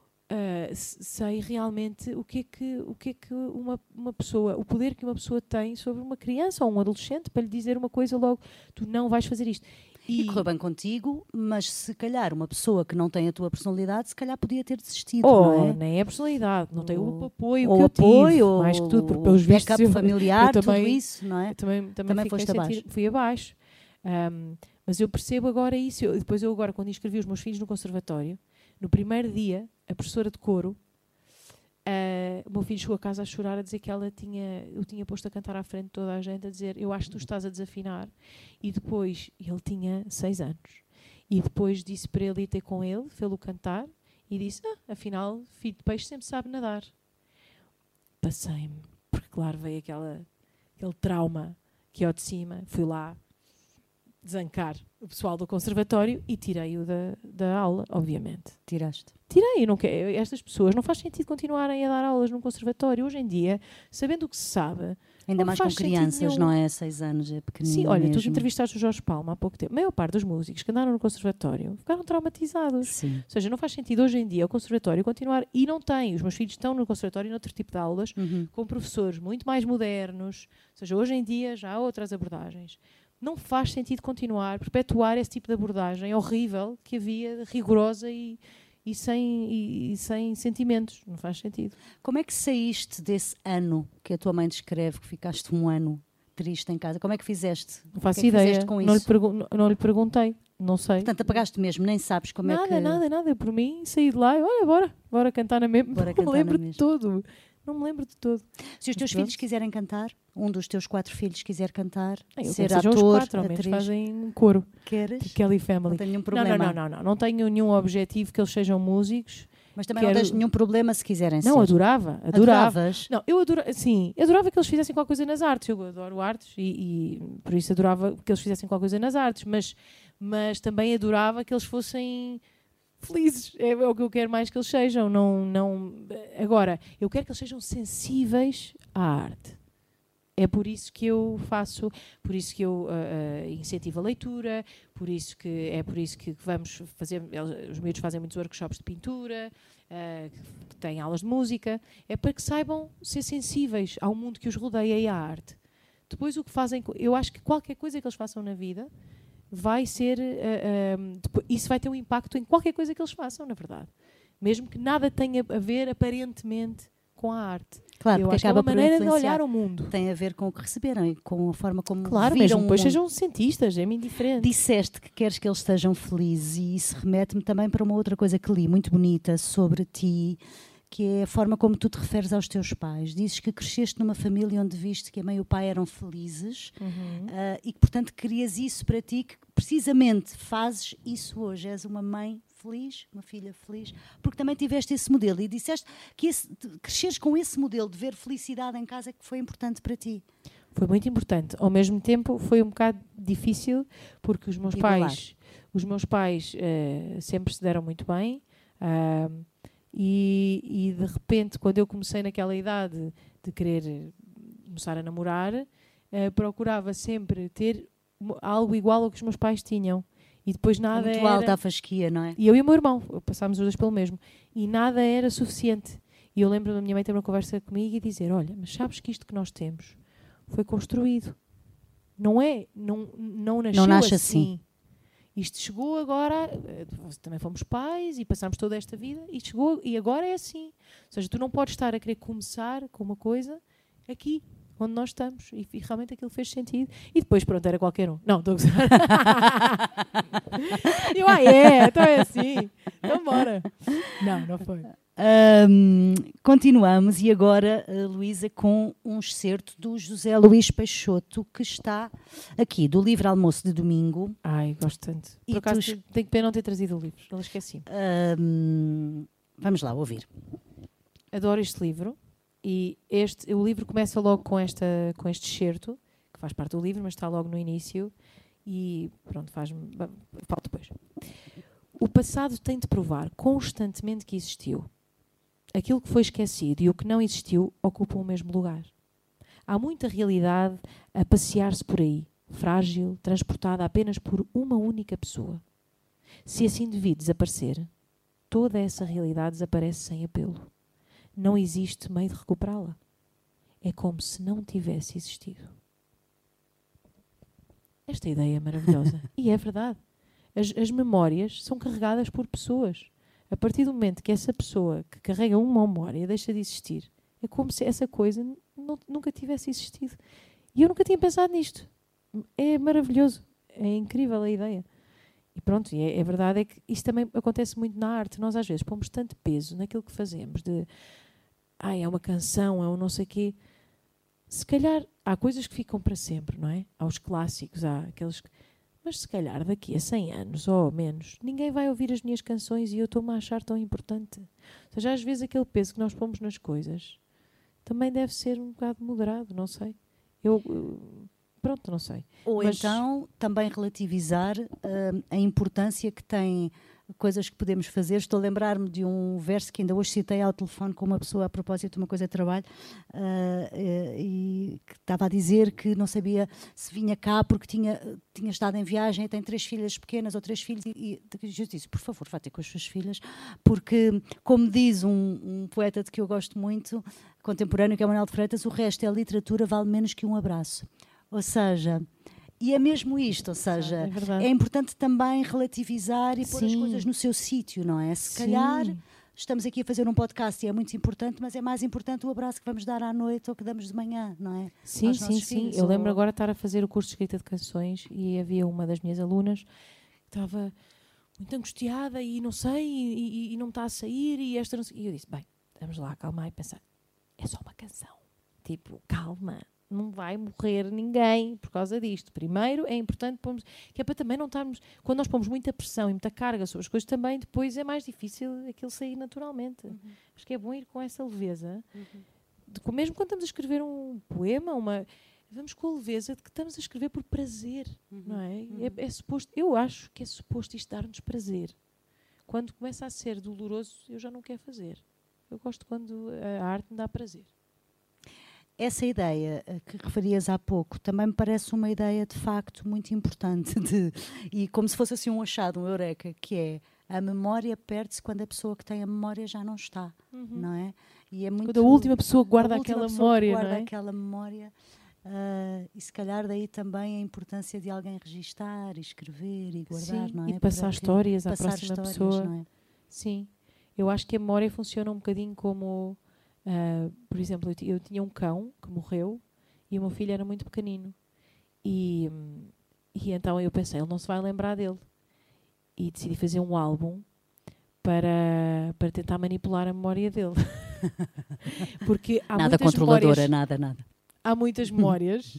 realmente o que é que uma pessoa, o poder que uma pessoa tem sobre uma criança ou um adolescente para lhe dizer uma coisa logo, tu não vais fazer isto.
E correu bem contigo, mas se calhar uma pessoa que não tem a tua personalidade, se calhar podia ter desistido, não é?
Nem é personalidade, não tem o apoio
ou
que eu tive,
ou
mais que tudo, porque pelos vistos
backup familiar,
eu também,
tudo isso, não é?
Também
foste abaixo.
Fui abaixo. Mas eu percebo agora isso. Depois eu agora, quando inscrevi os meus filhos no conservatório, no primeiro dia, a professora de coro, o meu filho chegou a casa a chorar, a dizer que ela o tinha posto a cantar à frente de toda a gente, a dizer, eu acho que tu estás a desafinar. E depois, ele tinha 6 anos. E depois disse para ele ir ter com ele, fê-lo cantar, e disse, afinal, filho de peixe sempre sabe nadar. Passei-me, porque claro, veio aquele trauma que ao de cima, fui lá desancar o pessoal do conservatório e tirei-o da aula, obviamente.
Tiraste?
Tirei, não quero. Estas pessoas não faz sentido continuarem a dar aulas num conservatório. Hoje em dia, sabendo o que se sabe...
Ainda mais com crianças, não é? 6 anos, é pequenino.
Sim, olha,
mesmo.
tu entrevistaste o Jorge Palma há pouco tempo. A maior parte dos músicos que andaram no conservatório ficaram traumatizados.
Sim.
Ou seja, não faz sentido hoje em dia o conservatório continuar... E não tem. Os meus filhos estão no conservatório noutro tipo de aulas, com professores muito mais modernos. Ou seja, hoje em dia já há outras abordagens. Não faz sentido continuar, perpetuar esse tipo de abordagem horrível que havia, rigorosa e sem sentimentos. Não faz sentido.
Como é que saíste desse ano que a tua mãe descreve, que ficaste 1 ano triste em casa? Como é que fizeste?
Não faço
que
ideia.
Fizeste com
não,
isso?
não lhe perguntei. Não sei.
Portanto, apagaste mesmo, nem sabes como
nada,
é que...
Nada. Eu, por mim, saí de lá e olha, bora cantar na mesma. Não me lembro de todo. Não me lembro de todo.
Se os teus filhos quiserem cantar, um dos teus 4 filhos quiser cantar, ser
ator,
ator,
os 4, ao menos
atriz,
fazem coro.
Queres?
Kelly Family.
Não tenho nenhum problema.
Não tenho nenhum objetivo que eles sejam músicos.
Mas também não tens nenhum problema se quiserem ser.
Não, adorava.
Adoravas?
Não, eu adorava que eles fizessem qualquer coisa nas artes. Eu adoro artes e por isso adorava que eles fizessem qualquer coisa nas artes. Mas também adorava que eles fossem felizes. É o que eu quero mais que eles sejam. Agora, eu quero que eles sejam sensíveis à arte. É por isso que eu faço, por isso que eu incentivo a leitura, por isso que vamos fazer, os miúdos fazem muitos workshops de pintura, que têm aulas de música, é para que saibam ser sensíveis ao mundo que os rodeia e à arte. Depois o que fazem, eu acho que qualquer coisa que eles façam na vida vai ser, isso vai ter um impacto em qualquer coisa que eles façam, na verdade. Mesmo que nada tenha a ver, aparentemente, com a arte.
Claro,
Eu
porque
acho que é
acaba
uma
por
maneira de
influenciar.
olhar o mundo.
Tem a ver com o que receberam e com a forma como
Claro,
viram
mesmo
o
depois
mundo.
sejam cientistas, é-me indiferente.
Disseste que queres que eles estejam felizes e isso remete-me também para uma outra coisa que li, muito bonita, sobre ti, que é a forma como tu te referes aos teus pais. Dizes que cresceste numa família onde viste que a mãe e o pai eram felizes e que, portanto, querias isso para ti, que precisamente fazes isso hoje. És uma mãe feliz, uma filha feliz, porque também tiveste esse modelo e disseste que cresceres com esse modelo de ver felicidade em casa que foi importante para ti.
Foi muito importante. Ao mesmo tempo, foi um bocado difícil, porque os meus pais sempre se deram muito bem. E de repente, quando eu comecei naquela idade de querer começar a namorar, procurava sempre ter algo igual ao que os meus pais tinham. E depois nada
muito
era...
alta a fasquia, não é?
E eu e o meu irmão, passámos os dois pelo mesmo. E nada era suficiente. E eu lembro da minha mãe ter uma conversa comigo e dizer, olha, mas sabes que isto que nós temos foi construído. Não nasceu
nasce
assim. Isto chegou agora, também fomos pais e passámos toda esta vida, e chegou e agora é assim. Ou seja, tu não podes estar a querer começar com uma coisa aqui, onde nós estamos. E realmente aquilo fez sentido. E depois, pronto, era qualquer um. Não, estou a gozar. Eu, então é assim. Então bora. Não foi.
Continuamos e agora, Luísa, com um excerto do José Luís Peixoto, que está aqui, do livro Almoço de Domingo.
Ai, gosto tanto. Por acaso, tenho pena não ter trazido o livro, não esqueci.
Vamos lá, ouvir.
Adoro este livro e o livro começa logo com este excerto, que faz parte do livro, mas está logo no início e pronto, falo depois. O passado tem de provar constantemente que existiu. Aquilo que foi esquecido e o que não existiu ocupam o mesmo lugar. Há muita realidade a passear-se por aí, frágil, transportada apenas por uma única pessoa. Se esse indivíduo desaparecer, toda essa realidade desaparece sem apelo. Não existe meio de recuperá-la. É como se não tivesse existido. Esta ideia é maravilhosa. E é verdade. As memórias são carregadas por pessoas. A partir do momento que essa pessoa que carrega uma memória deixa de existir, é como se essa coisa nunca tivesse existido. E eu nunca tinha pensado nisto. É maravilhoso. É incrível a ideia. E pronto, a verdade é que isto também acontece muito na arte. Nós às vezes pomos tanto peso naquilo que fazemos, é uma canção, é um não sei quê. Se calhar há coisas que ficam para sempre, não é? Há os clássicos, há aqueles... Mas se calhar daqui a 100 anos ou menos, ninguém vai ouvir as minhas canções e eu estou-me a achar tão importante. Ou seja, às vezes aquele peso que nós pomos nas coisas também deve ser um bocado moderado, não sei. Pronto, não sei.
Ou então também relativizar a importância que tem coisas que podemos fazer. Estou a lembrar-me de um verso que ainda hoje citei ao telefone com uma pessoa a propósito de uma coisa de trabalho e que estava a dizer que não sabia se vinha cá porque tinha estado em viagem e tem 3 filhas pequenas ou 3 filhos e eu disse, por favor, vá ter com as suas filhas, porque, como diz um poeta de que eu gosto muito, contemporâneo, que é o Manuel de Freitas, o resto é literatura, vale menos que um abraço. Ou seja... E é mesmo isto, ou seja, é importante também relativizar e pôr as coisas no seu sítio, não é? Se calhar estamos aqui a fazer um podcast e é muito importante, mas é mais importante o abraço que vamos dar à noite ou que damos de manhã, não é?
Sim. Eu lembro agora de estar a fazer o curso de escrita de canções e havia uma das minhas alunas que estava muito angustiada e não sei, e não está a sair, e esta não sei. E eu disse, bem, vamos lá acalmar e pensar, é só uma canção. Tipo, calma. Não vai morrer ninguém por causa disto. Primeiro é importante pormos, que é para também não estarmos, quando nós pomos muita pressão e muita carga sobre as coisas também, depois é mais difícil aquilo sair naturalmente. Acho que é bom ir com essa leveza. Mesmo quando estamos a escrever um poema, vamos com a leveza de que estamos a escrever por prazer, não é? É suposto, eu acho que é suposto isto dar-nos prazer. Quando começa a ser doloroso, eu já não quero fazer. Eu gosto quando a arte me dá prazer.
Essa ideia que referias há pouco também me parece uma ideia de facto muito importante e como se fosse assim um achado, um eureka, que é a memória perde-se quando a pessoa que tem a memória já não está, não é? E é muito,
quando a última pessoa guarda aquela memória,
guarda
não é?
aquela memória e se calhar daí também a importância de alguém registar, escrever e guardar,
sim,
não é?
E passar histórias à próxima pessoa.
Não é?
Sim, eu acho que a memória funciona um bocadinho como Por exemplo, eu tinha um cão que morreu e o meu filho era muito pequenino. E então eu pensei, ele não se vai lembrar dele. E decidi fazer um álbum para tentar manipular a memória dele. Porque há
nada
muitas
controladora,
memórias,
nada.
há muitas memórias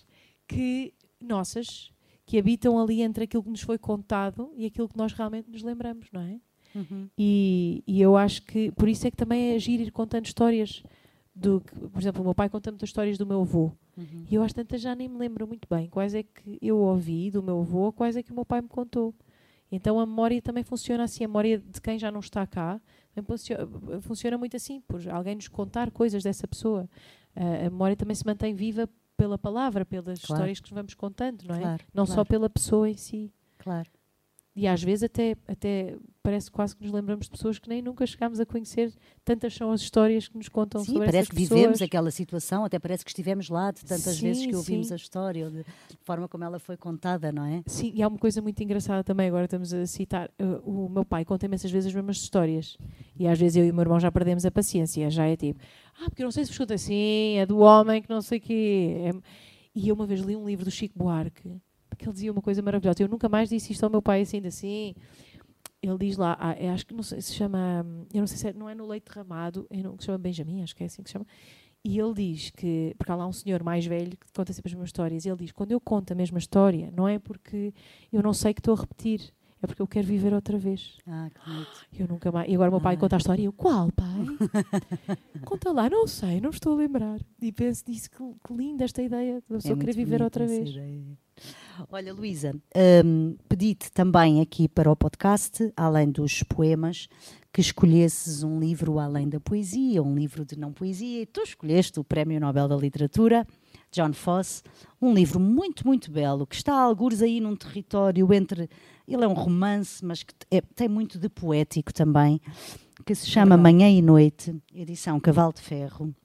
nossas que habitam ali entre aquilo que nos foi contado e aquilo que nós realmente nos lembramos, não é?
Uhum.
E eu acho que por isso é que também é giro ir contando histórias. Por exemplo, o meu pai conta muitas histórias do meu avô.
Uhum.
E eu às tantas já nem me lembro muito bem quais é que eu ouvi do meu avô, quais é que o meu pai me contou. Então a memória também funciona assim, a memória de quem já não está cá funciona muito assim, por alguém nos contar coisas dessa pessoa. A memória também se mantém viva pela palavra, pelas histórias que nos vamos contando, não é? Não só pela pessoa em si.
Claro.
E às vezes até parece quase que nos lembramos de pessoas que nem nunca chegámos a conhecer. Tantas são as histórias que nos contam sobre essas pessoas.
Sim, parece que vivemos aquela situação, até parece que estivemos lá de tantas vezes que ouvimos a história, ou de forma como ela foi contada, não é?
Sim, e há uma coisa muito engraçada também, agora estamos a citar, o meu pai conta imensas vezes as mesmas histórias. E às vezes eu e o meu irmão já perdemos a paciência, já é tipo, porque eu não sei se escuta assim, é do homem que não sei o quê. E eu uma vez li um livro do Chico Buarque, que ele dizia uma coisa maravilhosa. Eu nunca mais disse isto ao meu pai assim. Ele diz lá, acho que não sei se chama, eu não sei se não é no Leite Derramado, se chama Benjamin, acho que é assim que se chama. E ele diz que, porque há lá um senhor mais velho que conta sempre as mesmas histórias, e ele diz, quando eu conto a mesma história, não é porque eu não sei que estou a repetir, é porque eu quero viver outra vez.
Que bonito.
Eu nunca mais. E agora o meu pai conta a história e eu, qual, pai? Conta lá, não sei, não estou a lembrar. E penso nisso, que linda esta ideia de a pessoa querer viver outra vez.
Ideia. Olha, Luísa, pedi-te também aqui para o podcast, além dos poemas, que escolhesses um livro além da poesia, um livro de não poesia, e tu escolheste o Prémio Nobel da Literatura, John Fosse, um livro muito, muito belo, que está a algures aí num território entre... Ele é um romance, mas que tem muito de poético também, que se chama Manhã e Noite, edição Cavalo de Ferro.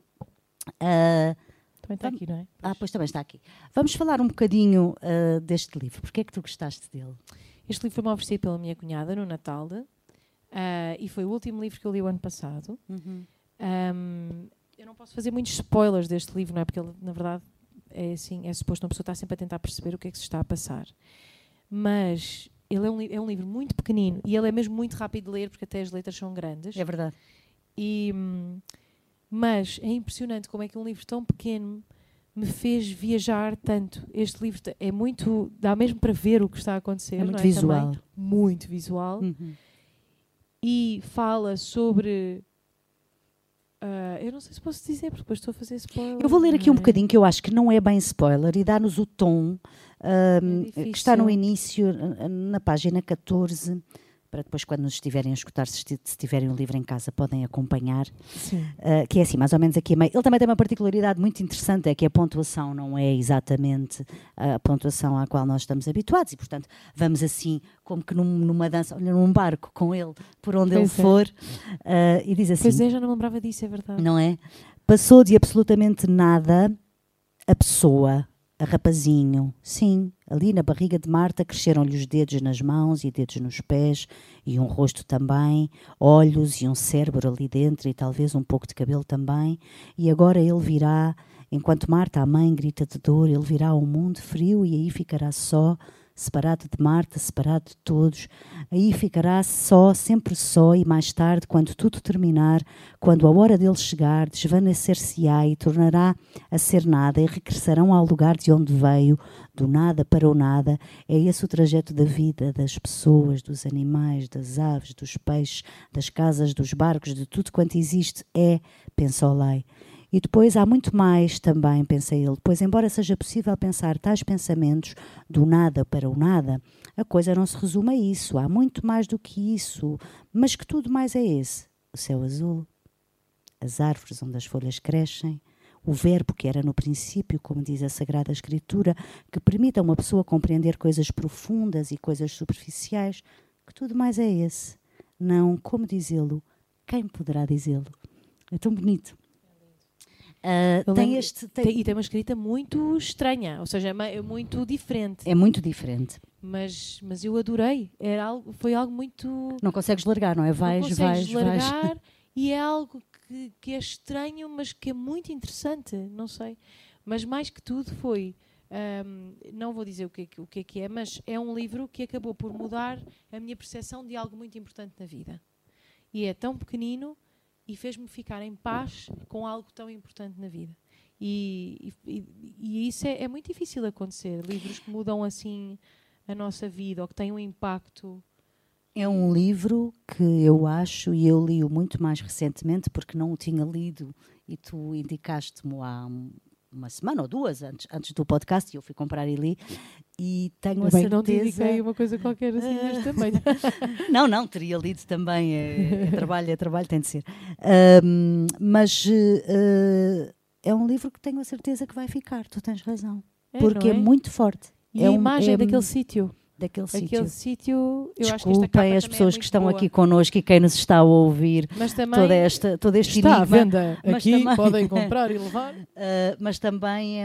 Também está aqui, não é?
Pois também está aqui. Vamos falar um bocadinho deste livro. Porquê é que tu gostaste dele?
Este livro foi-me oferecido pela minha cunhada no Natal e foi o último livro que eu li o ano passado.
Uhum.
Eu não posso fazer muitos spoilers deste livro, não é? Porque ele, na verdade, é assim, é suposto uma pessoa estar sempre a tentar perceber o que é que se está a passar. Mas ele é um livro muito pequenino e ele é mesmo muito rápido de ler, porque até as letras são grandes.
É verdade.
Mas é impressionante como é que um livro tão pequeno me fez viajar tanto. Este livro é muito... dá mesmo para ver o que está a acontecer.
É muito
não é?
visual.
Também, muito visual.
Uhum.
E fala sobre... eu não sei se posso dizer, porque depois estou a fazer spoiler.
Eu vou ler aqui um bocadinho, que eu acho que não é bem spoiler, e dá-nos o tom que está no início, na página 14, para depois, quando nos estiverem a escutar, se tiverem o livro em casa, podem acompanhar. Que é assim, mais ou menos aqui a meio. Ele também tem uma particularidade muito interessante, é que a pontuação não é exatamente a pontuação à qual nós estamos habituados, e portanto vamos assim, como que numa dança, num barco com ele, por onde ele for, e diz assim...
Pois é, já não me lembrava disso, é verdade.
Não é? Passou de absolutamente nada a pessoa, a rapazinho. Sim, ali na barriga de Marta cresceram-lhe os dedos nas mãos e dedos nos pés, e um rosto também, olhos e um cérebro ali dentro, e talvez um pouco de cabelo também. E agora ele virá, enquanto Marta, a mãe, grita de dor, ele virá ao mundo frio e aí ficará só, separado de Marta, separado de todos. Aí ficará só, sempre só, e mais tarde, quando tudo terminar, quando a hora dele chegar, desvanecer-se-á e tornará a ser nada, e regressarão ao lugar de onde veio, do nada para o nada. É esse o trajeto da vida, das pessoas, dos animais, das aves, dos peixes, das casas, dos barcos, de tudo quanto existe. Pensou Lei. E depois há muito mais também, pensa ele, pois embora seja possível pensar tais pensamentos do nada para o nada, a coisa não se resume a isso, há muito mais do que isso, mas que tudo mais é esse: o céu azul, as árvores onde as folhas crescem, o verbo que era no princípio, como diz a Sagrada Escritura, que permite a uma pessoa compreender coisas profundas e coisas superficiais, que tudo mais é esse. Não, como dizê-lo, quem poderá dizê-lo? É tão bonito.
E tem uma escrita muito estranha, ou seja, é muito diferente.
É muito diferente.
Mas eu adorei. Foi algo muito...
Não consegues largar, não é? Vais.
E é algo que é estranho, mas que é muito interessante, não sei. Mas mais que tudo foi, não vou dizer o que é, mas é um livro que acabou por mudar a minha percepção de algo muito importante na vida. E é tão pequenino e fez-me ficar em paz com algo tão importante na vida. E isso é muito difícil de acontecer. Livros que mudam assim a nossa vida ou que têm um impacto.
É um livro que eu acho, e eu li-o muito mais recentemente, porque não o tinha lido, e tu indicaste-me há uma semana ou duas antes do podcast, e eu fui comprar e li, e tenho a certeza...
Não te indiquei uma coisa qualquer assim deste tamanho.
Não, teria lido também, é trabalho, tem de ser. Mas é um livro que tenho a certeza que vai ficar, tu tens razão, porque é muito forte.
E a imagem daquele sítio.
Aquele
sítio, eu acho que
esta capa as pessoas que estão aqui connosco e quem nos está a ouvir,
mas também
todo este
está
enigma,
à venda aqui,
também,
podem comprar e levar.
Mas também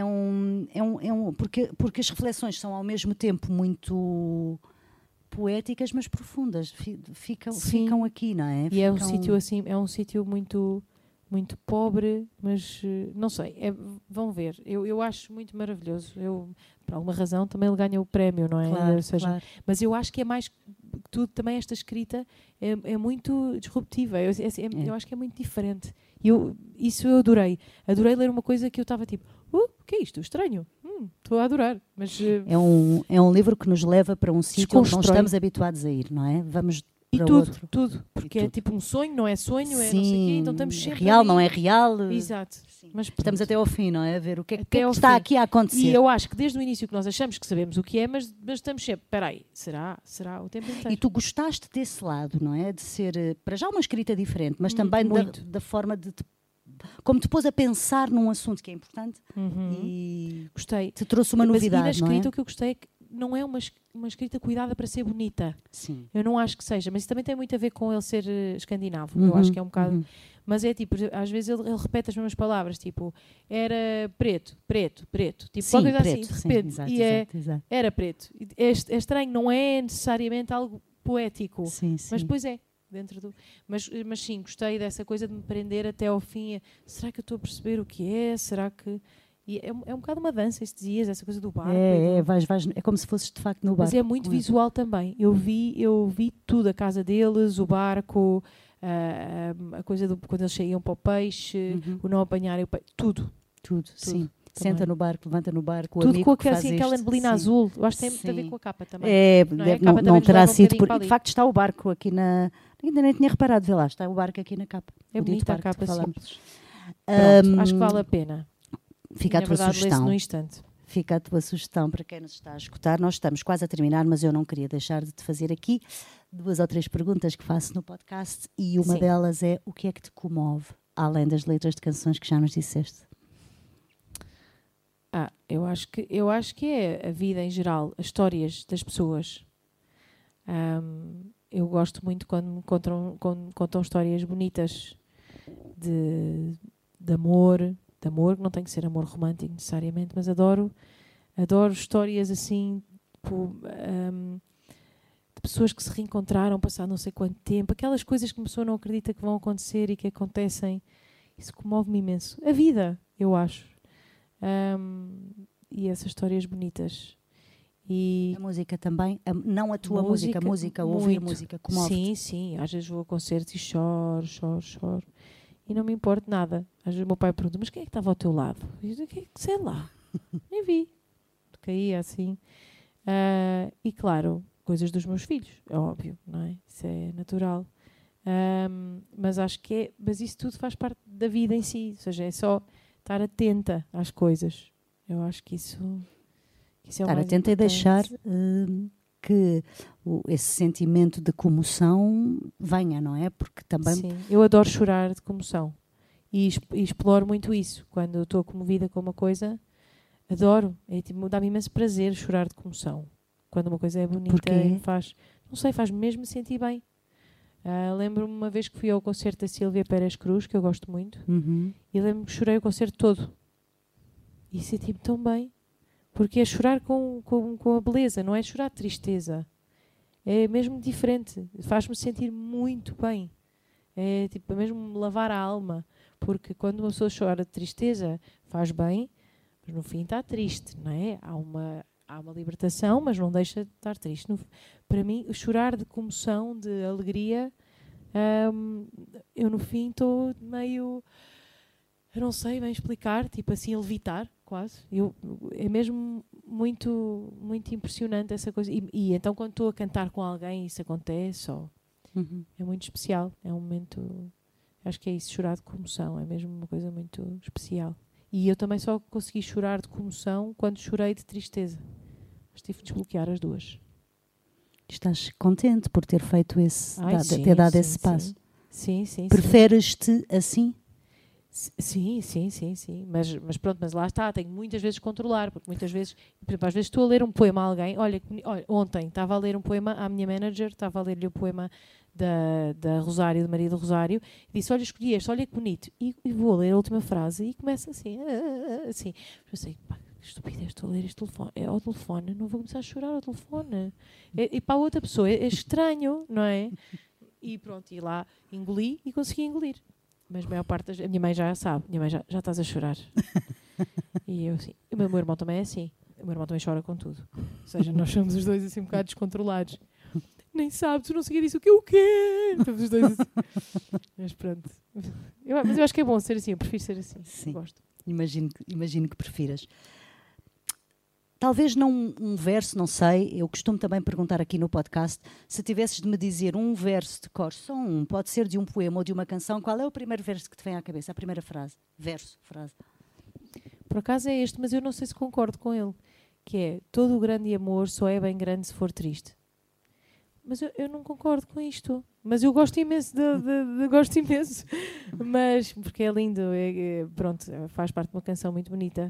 porque as reflexões são ao mesmo tempo muito poéticas, mas profundas, ficam aqui, não é?
E é um sítio assim, é um sítio muito pobre, mas não sei, vão ver. Eu acho muito maravilhoso. Por alguma razão, também ele ganha o prémio, não é?
Claro,
ou seja,
claro.
Mas eu acho que é mais tudo, também esta escrita é muito disruptiva. Eu acho que é muito diferente. Isso eu adorei. Adorei ler uma coisa que eu estava tipo, o que é isto? Estranho. Estou a adorar. Mas,
é um livro que nos leva para um sítio onde não estamos habituados a ir, não é? Vamos
e
para
tudo,
outro.
tudo. Porque é tipo um sonho, não é sonho,
Sim,
é não sei o quê. Então estamos sempre
real,
ali.
não é real.
Exato. Mas
estamos até ao fim, não é? A ver o que é que está aqui a acontecer.
E eu acho que desde o início que nós achamos que sabemos o que é, mas estamos sempre, espera aí, será o tempo inteiro?
E tu gostaste desse lado, não é? De ser, para já, uma escrita diferente, mas também da forma de como te pôs a pensar num assunto que é importante e
gostei.
Te trouxe uma novidade,
e na escrita
não é?
O que eu gostei é que não é uma escrita cuidada para ser bonita.
Sim.
Eu não acho que seja, mas isso também tem muito a ver com ele ser escandinavo. Eu acho que é um bocado... Mas é tipo, às vezes ele repete as mesmas palavras, tipo, era preto. Tipo,
sim,
qualquer coisa
preto,
assim, de
sim,
repente.
exato.
Era preto. É estranho, não é necessariamente algo poético,
sim.
mas depois é. Dentro do... mas sim, gostei dessa coisa de me prender até ao fim. Será que eu estou a perceber o que é? Será que... E é um bocado uma dança estes dias, essa coisa do barco.
É como se fosses de facto no barco.
Mas é muito visual também. Eu vi tudo, a casa deles, o barco, a coisa quando eles saíam para o peixe, o não apanharem o peixe, tudo.
Sim. Senta no barco, levanta no barco,
tudo
o amigo
com aquela neblina azul. Eu acho que tem muito a ver com a capa também.
Não terá sido por... De facto está o barco aqui na... Ainda nem tinha reparado, vê lá, está o barco aqui na capa.
É bonita a capa, simples. Acho que vale a pena.
Fica a tua sugestão.
No instante.
Fica a tua sugestão para quem nos está a escutar. Nós estamos quase a terminar, mas eu não queria deixar de te fazer aqui 2 ou 3 perguntas que faço no podcast e uma delas é: o que é que te comove, além das letras de canções que já nos disseste?
Eu acho que é a vida em geral, as histórias das pessoas. Eu gosto muito quando contam histórias bonitas de amor, que não tem que ser amor romântico necessariamente, mas adoro histórias assim, tipo, de pessoas que se reencontraram passado não sei quanto tempo, aquelas coisas que uma pessoa não acredita que vão acontecer e que acontecem. Isso comove-me imenso. A vida, eu acho. E essas histórias bonitas. E
a música também? Não a tua música, ouvir música comove-te?
Sim. Às vezes vou a concertos e choro. E não me importa nada. Às vezes o meu pai pergunta, mas quem é que estava ao teu lado? Eu digo, sei lá. Nem vi. Caía assim. E claro, coisas dos meus filhos, é óbvio, não é? Isso é natural. Mas acho que mas isso tudo faz parte da vida em si. Ou seja, é só estar atenta às coisas. Eu acho que isso é
estar
o mais
atenta e deixar que esse sentimento de comoção venha, não é? Porque também...
Sim, eu adoro chorar de comoção e exploro muito isso. Quando estou comovida com uma coisa, adoro. Dá-me imenso prazer chorar de comoção. Quando uma coisa é bonita, faz-me mesmo sentir bem. Lembro-me uma vez que fui ao concerto da Sílvia Pérez Cruz, que eu gosto muito, e lembro-me que chorei o concerto todo. E senti-me tão bem. Porque é chorar com a beleza, não é chorar de tristeza. É mesmo diferente. Faz-me sentir muito bem. É tipo mesmo me lavar a alma. Porque quando uma pessoa chora de tristeza, faz bem, mas no fim está triste, não é? Há uma libertação, mas não deixa de estar triste. Para mim, chorar de comoção, de alegria, eu no fim estou meio... Eu não sei bem explicar, tipo assim, a levitar, quase. É mesmo muito, muito impressionante essa coisa. E então, quando estou a cantar com alguém, isso acontece, é muito especial. É um momento, acho que é isso, chorar de comoção. É mesmo uma coisa muito especial. E eu também só consegui chorar de comoção quando chorei de tristeza. Mas tive de desbloquear as duas.
Estás contente por ter feito ter dado esse passo?
Sim.
Preferes-te assim?
Sim. Mas pronto, mas lá está, tenho muitas vezes controlar, porque muitas vezes, por exemplo, às vezes estou a ler um poema a alguém, olha ontem estava a ler um poema à minha manager, estava a ler-lhe o poema da Rosário, de Maria do Rosário, e disse, olha, escolhi este, olha que bonito, e vou ler a última frase, e começa assim, assim, pensei, pá, que estupidez, estou a ler este telefone, é ao telefone, não vou começar a chorar ao telefone, e para a outra pessoa é estranho, não é? E pronto, e lá engoli e consegui engolir. Mas a maior parte a minha mãe já sabe. Minha mãe já estás a chorar. E eu assim. O meu irmão também é assim. O meu irmão também chora com tudo. Ou seja, nós somos os dois assim um bocado descontrolados. Nem sabes, tu não sei disso. O quê? Estamos os dois assim. Mas pronto. Mas eu acho que é bom ser assim. Eu prefiro ser assim.
Sim.
Gosto.
Imagino que prefiras. Talvez não um verso, não sei. Eu costumo também perguntar aqui no podcast, se tivesses de me dizer um verso de cor, só um, pode ser de um poema ou de uma canção, qual é o primeiro verso que te vem à cabeça? A primeira frase. Frase.
Por acaso é este, mas eu não sei se concordo com ele. Que é, todo o grande amor só é bem grande se for triste. Mas eu não concordo com isto. Mas eu gosto imenso gosto imenso. Mas, porque é lindo. Pronto, faz parte de uma canção muito bonita.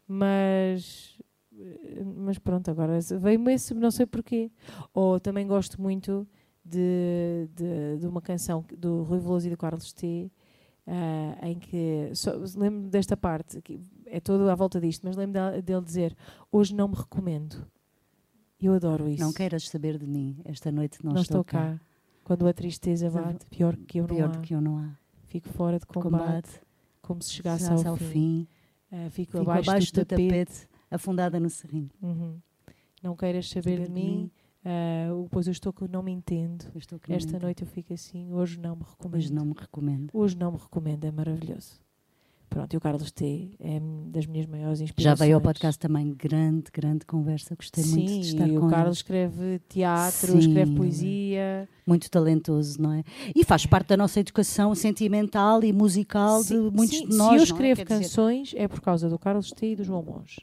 Mas pronto, agora veio-me esse, não sei porquê. Ou também gosto muito de uma canção do Rui Veloso e do Carlos T, em que lembro desta parte, que é toda à volta disto, mas lembro dele dizer, hoje não me recomendo. Eu adoro isso.
Não queiras saber de mim, esta noite não estou cá.
Quando a tristeza bate, pior que eu não há. Fico fora de combate. Como se chegasse ao fim. Fico abaixo do tapete. Afundada no serrinho. Não queiras saber de mim, pois eu estou que não me entendo. Esta noite eu fico assim, hoje não me recomendo. Hoje não me recomendo, é maravilhoso. Pronto, e o Carlos T é das minhas maiores inspirações. Já
veio ao podcast também, grande conversa, gostei muito de estar com ele.
Sim, o Carlos escreve teatro, escreve poesia.
Muito talentoso, não é? E faz parte da nossa educação sentimental e musical de muitos de nós.
Se eu escrevo canções, é por causa do Carlos T e do João Monge.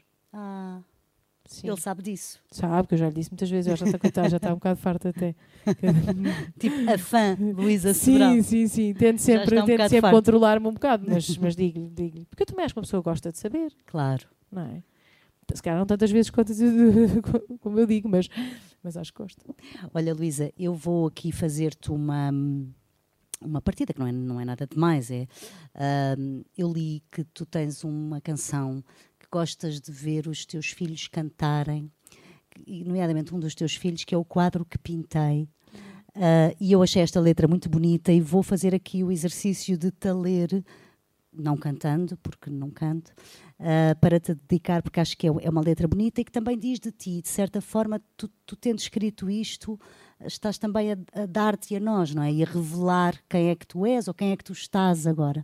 Sim. Ele sabe disso.
Sabe, que eu já lhe disse muitas vezes, eu já está um bocado farto até.
Tipo, a fã Luísa Sobral.
Sim. Tento sempre controlar-me um bocado, mas digo-lhe. Porque eu também acho que uma pessoa gosta de saber.
Claro.
Não é? Se calhar não tantas vezes como eu digo, mas acho que gosto.
Olha, Luísa, eu vou aqui fazer-te uma partida, que não é nada demais. Eu li que tu tens uma canção que gostas de ver os teus filhos cantarem, e nomeadamente um dos teus filhos, que é o Quadro que Pintei. E eu achei esta letra muito bonita e vou fazer aqui o exercício de te ler, não cantando, porque não canto, para te dedicar, porque acho que é uma letra bonita e que também diz de ti. De certa forma, tu tendo escrito isto, estás também a dar-te a nós, não é? E a revelar quem é que tu és ou quem é que tu estás agora.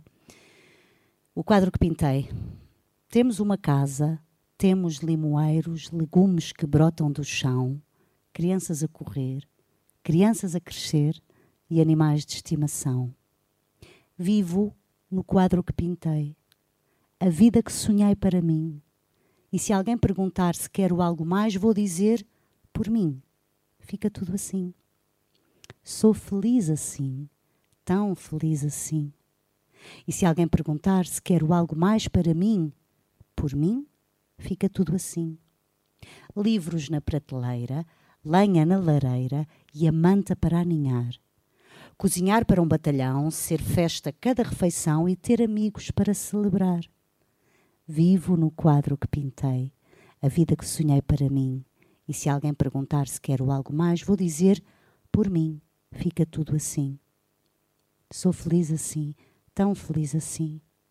O Quadro que Pintei. Temos uma casa, temos limoeiros, legumes que brotam do chão, crianças a correr, crianças a crescer e animais de estimação. Vivo no quadro que pintei, a vida que sonhei para mim. E se alguém perguntar se quero algo mais, vou dizer, por mim, fica tudo assim. Sou feliz assim, tão feliz assim. E se alguém perguntar se quero algo mais para mim, por mim, fica tudo assim. Livros na prateleira, lenha na lareira e a manta para aninhar. Cozinhar para um batalhão, ser festa cada refeição e ter amigos para celebrar. Vivo no quadro que pintei, a vida que sonhei para mim. E se alguém perguntar se quero algo mais, vou dizer, por mim, fica tudo assim. Sou feliz assim, tão feliz assim.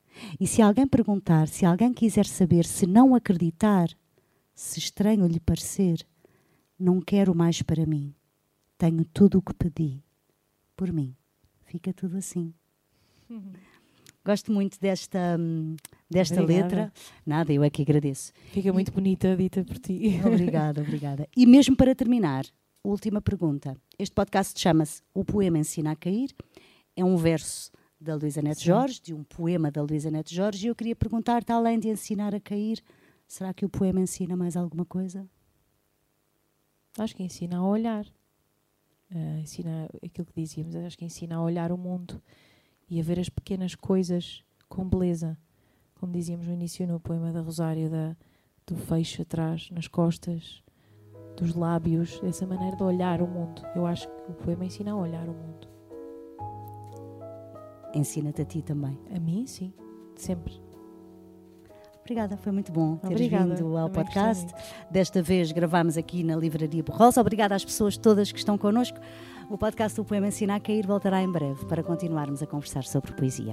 E se alguém perguntar, se alguém quiser saber, se não acreditar, se estranho lhe parecer, não quero mais para mim. Tenho tudo o que pedi. Por mim, fica tudo assim. Gosto muito desta letra. Nada, eu é que agradeço.
Fica muito bonita, dita por ti.
Obrigada, obrigada. E mesmo para terminar, última pergunta. Este podcast chama-se O Poema Ensina a Cair. É um verso da Luísa Neto Jorge, de um poema da Luísa Neto Jorge. E eu queria perguntar-te, além de ensinar a cair, será que o poema ensina mais alguma coisa?
Acho que ensina a olhar. Ensina aquilo que dizíamos. Acho que ensina a olhar o mundo e a ver as pequenas coisas com beleza. Como dizíamos no início no poema da Rosário, do fecho atrás, nas costas, dos lábios, dessa maneira de olhar o mundo. Eu acho que o poema ensina a olhar o mundo.
Ensina-te a ti também.
A mim, sim. Sempre.
Obrigada, foi muito bom teres
Obrigada.
vindo ao
Também
podcast. Desta vez gravámos aqui na Livraria Borrosa. Obrigada às pessoas todas que estão connosco. O podcast do Poema Ensina a Cair voltará em breve para continuarmos a conversar sobre poesia.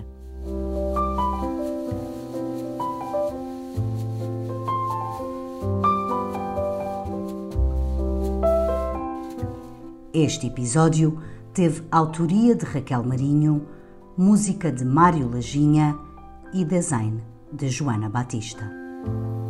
Este episódio teve autoria de Raquel Marinho, música de Mário Lajinha e design de Joana Batista.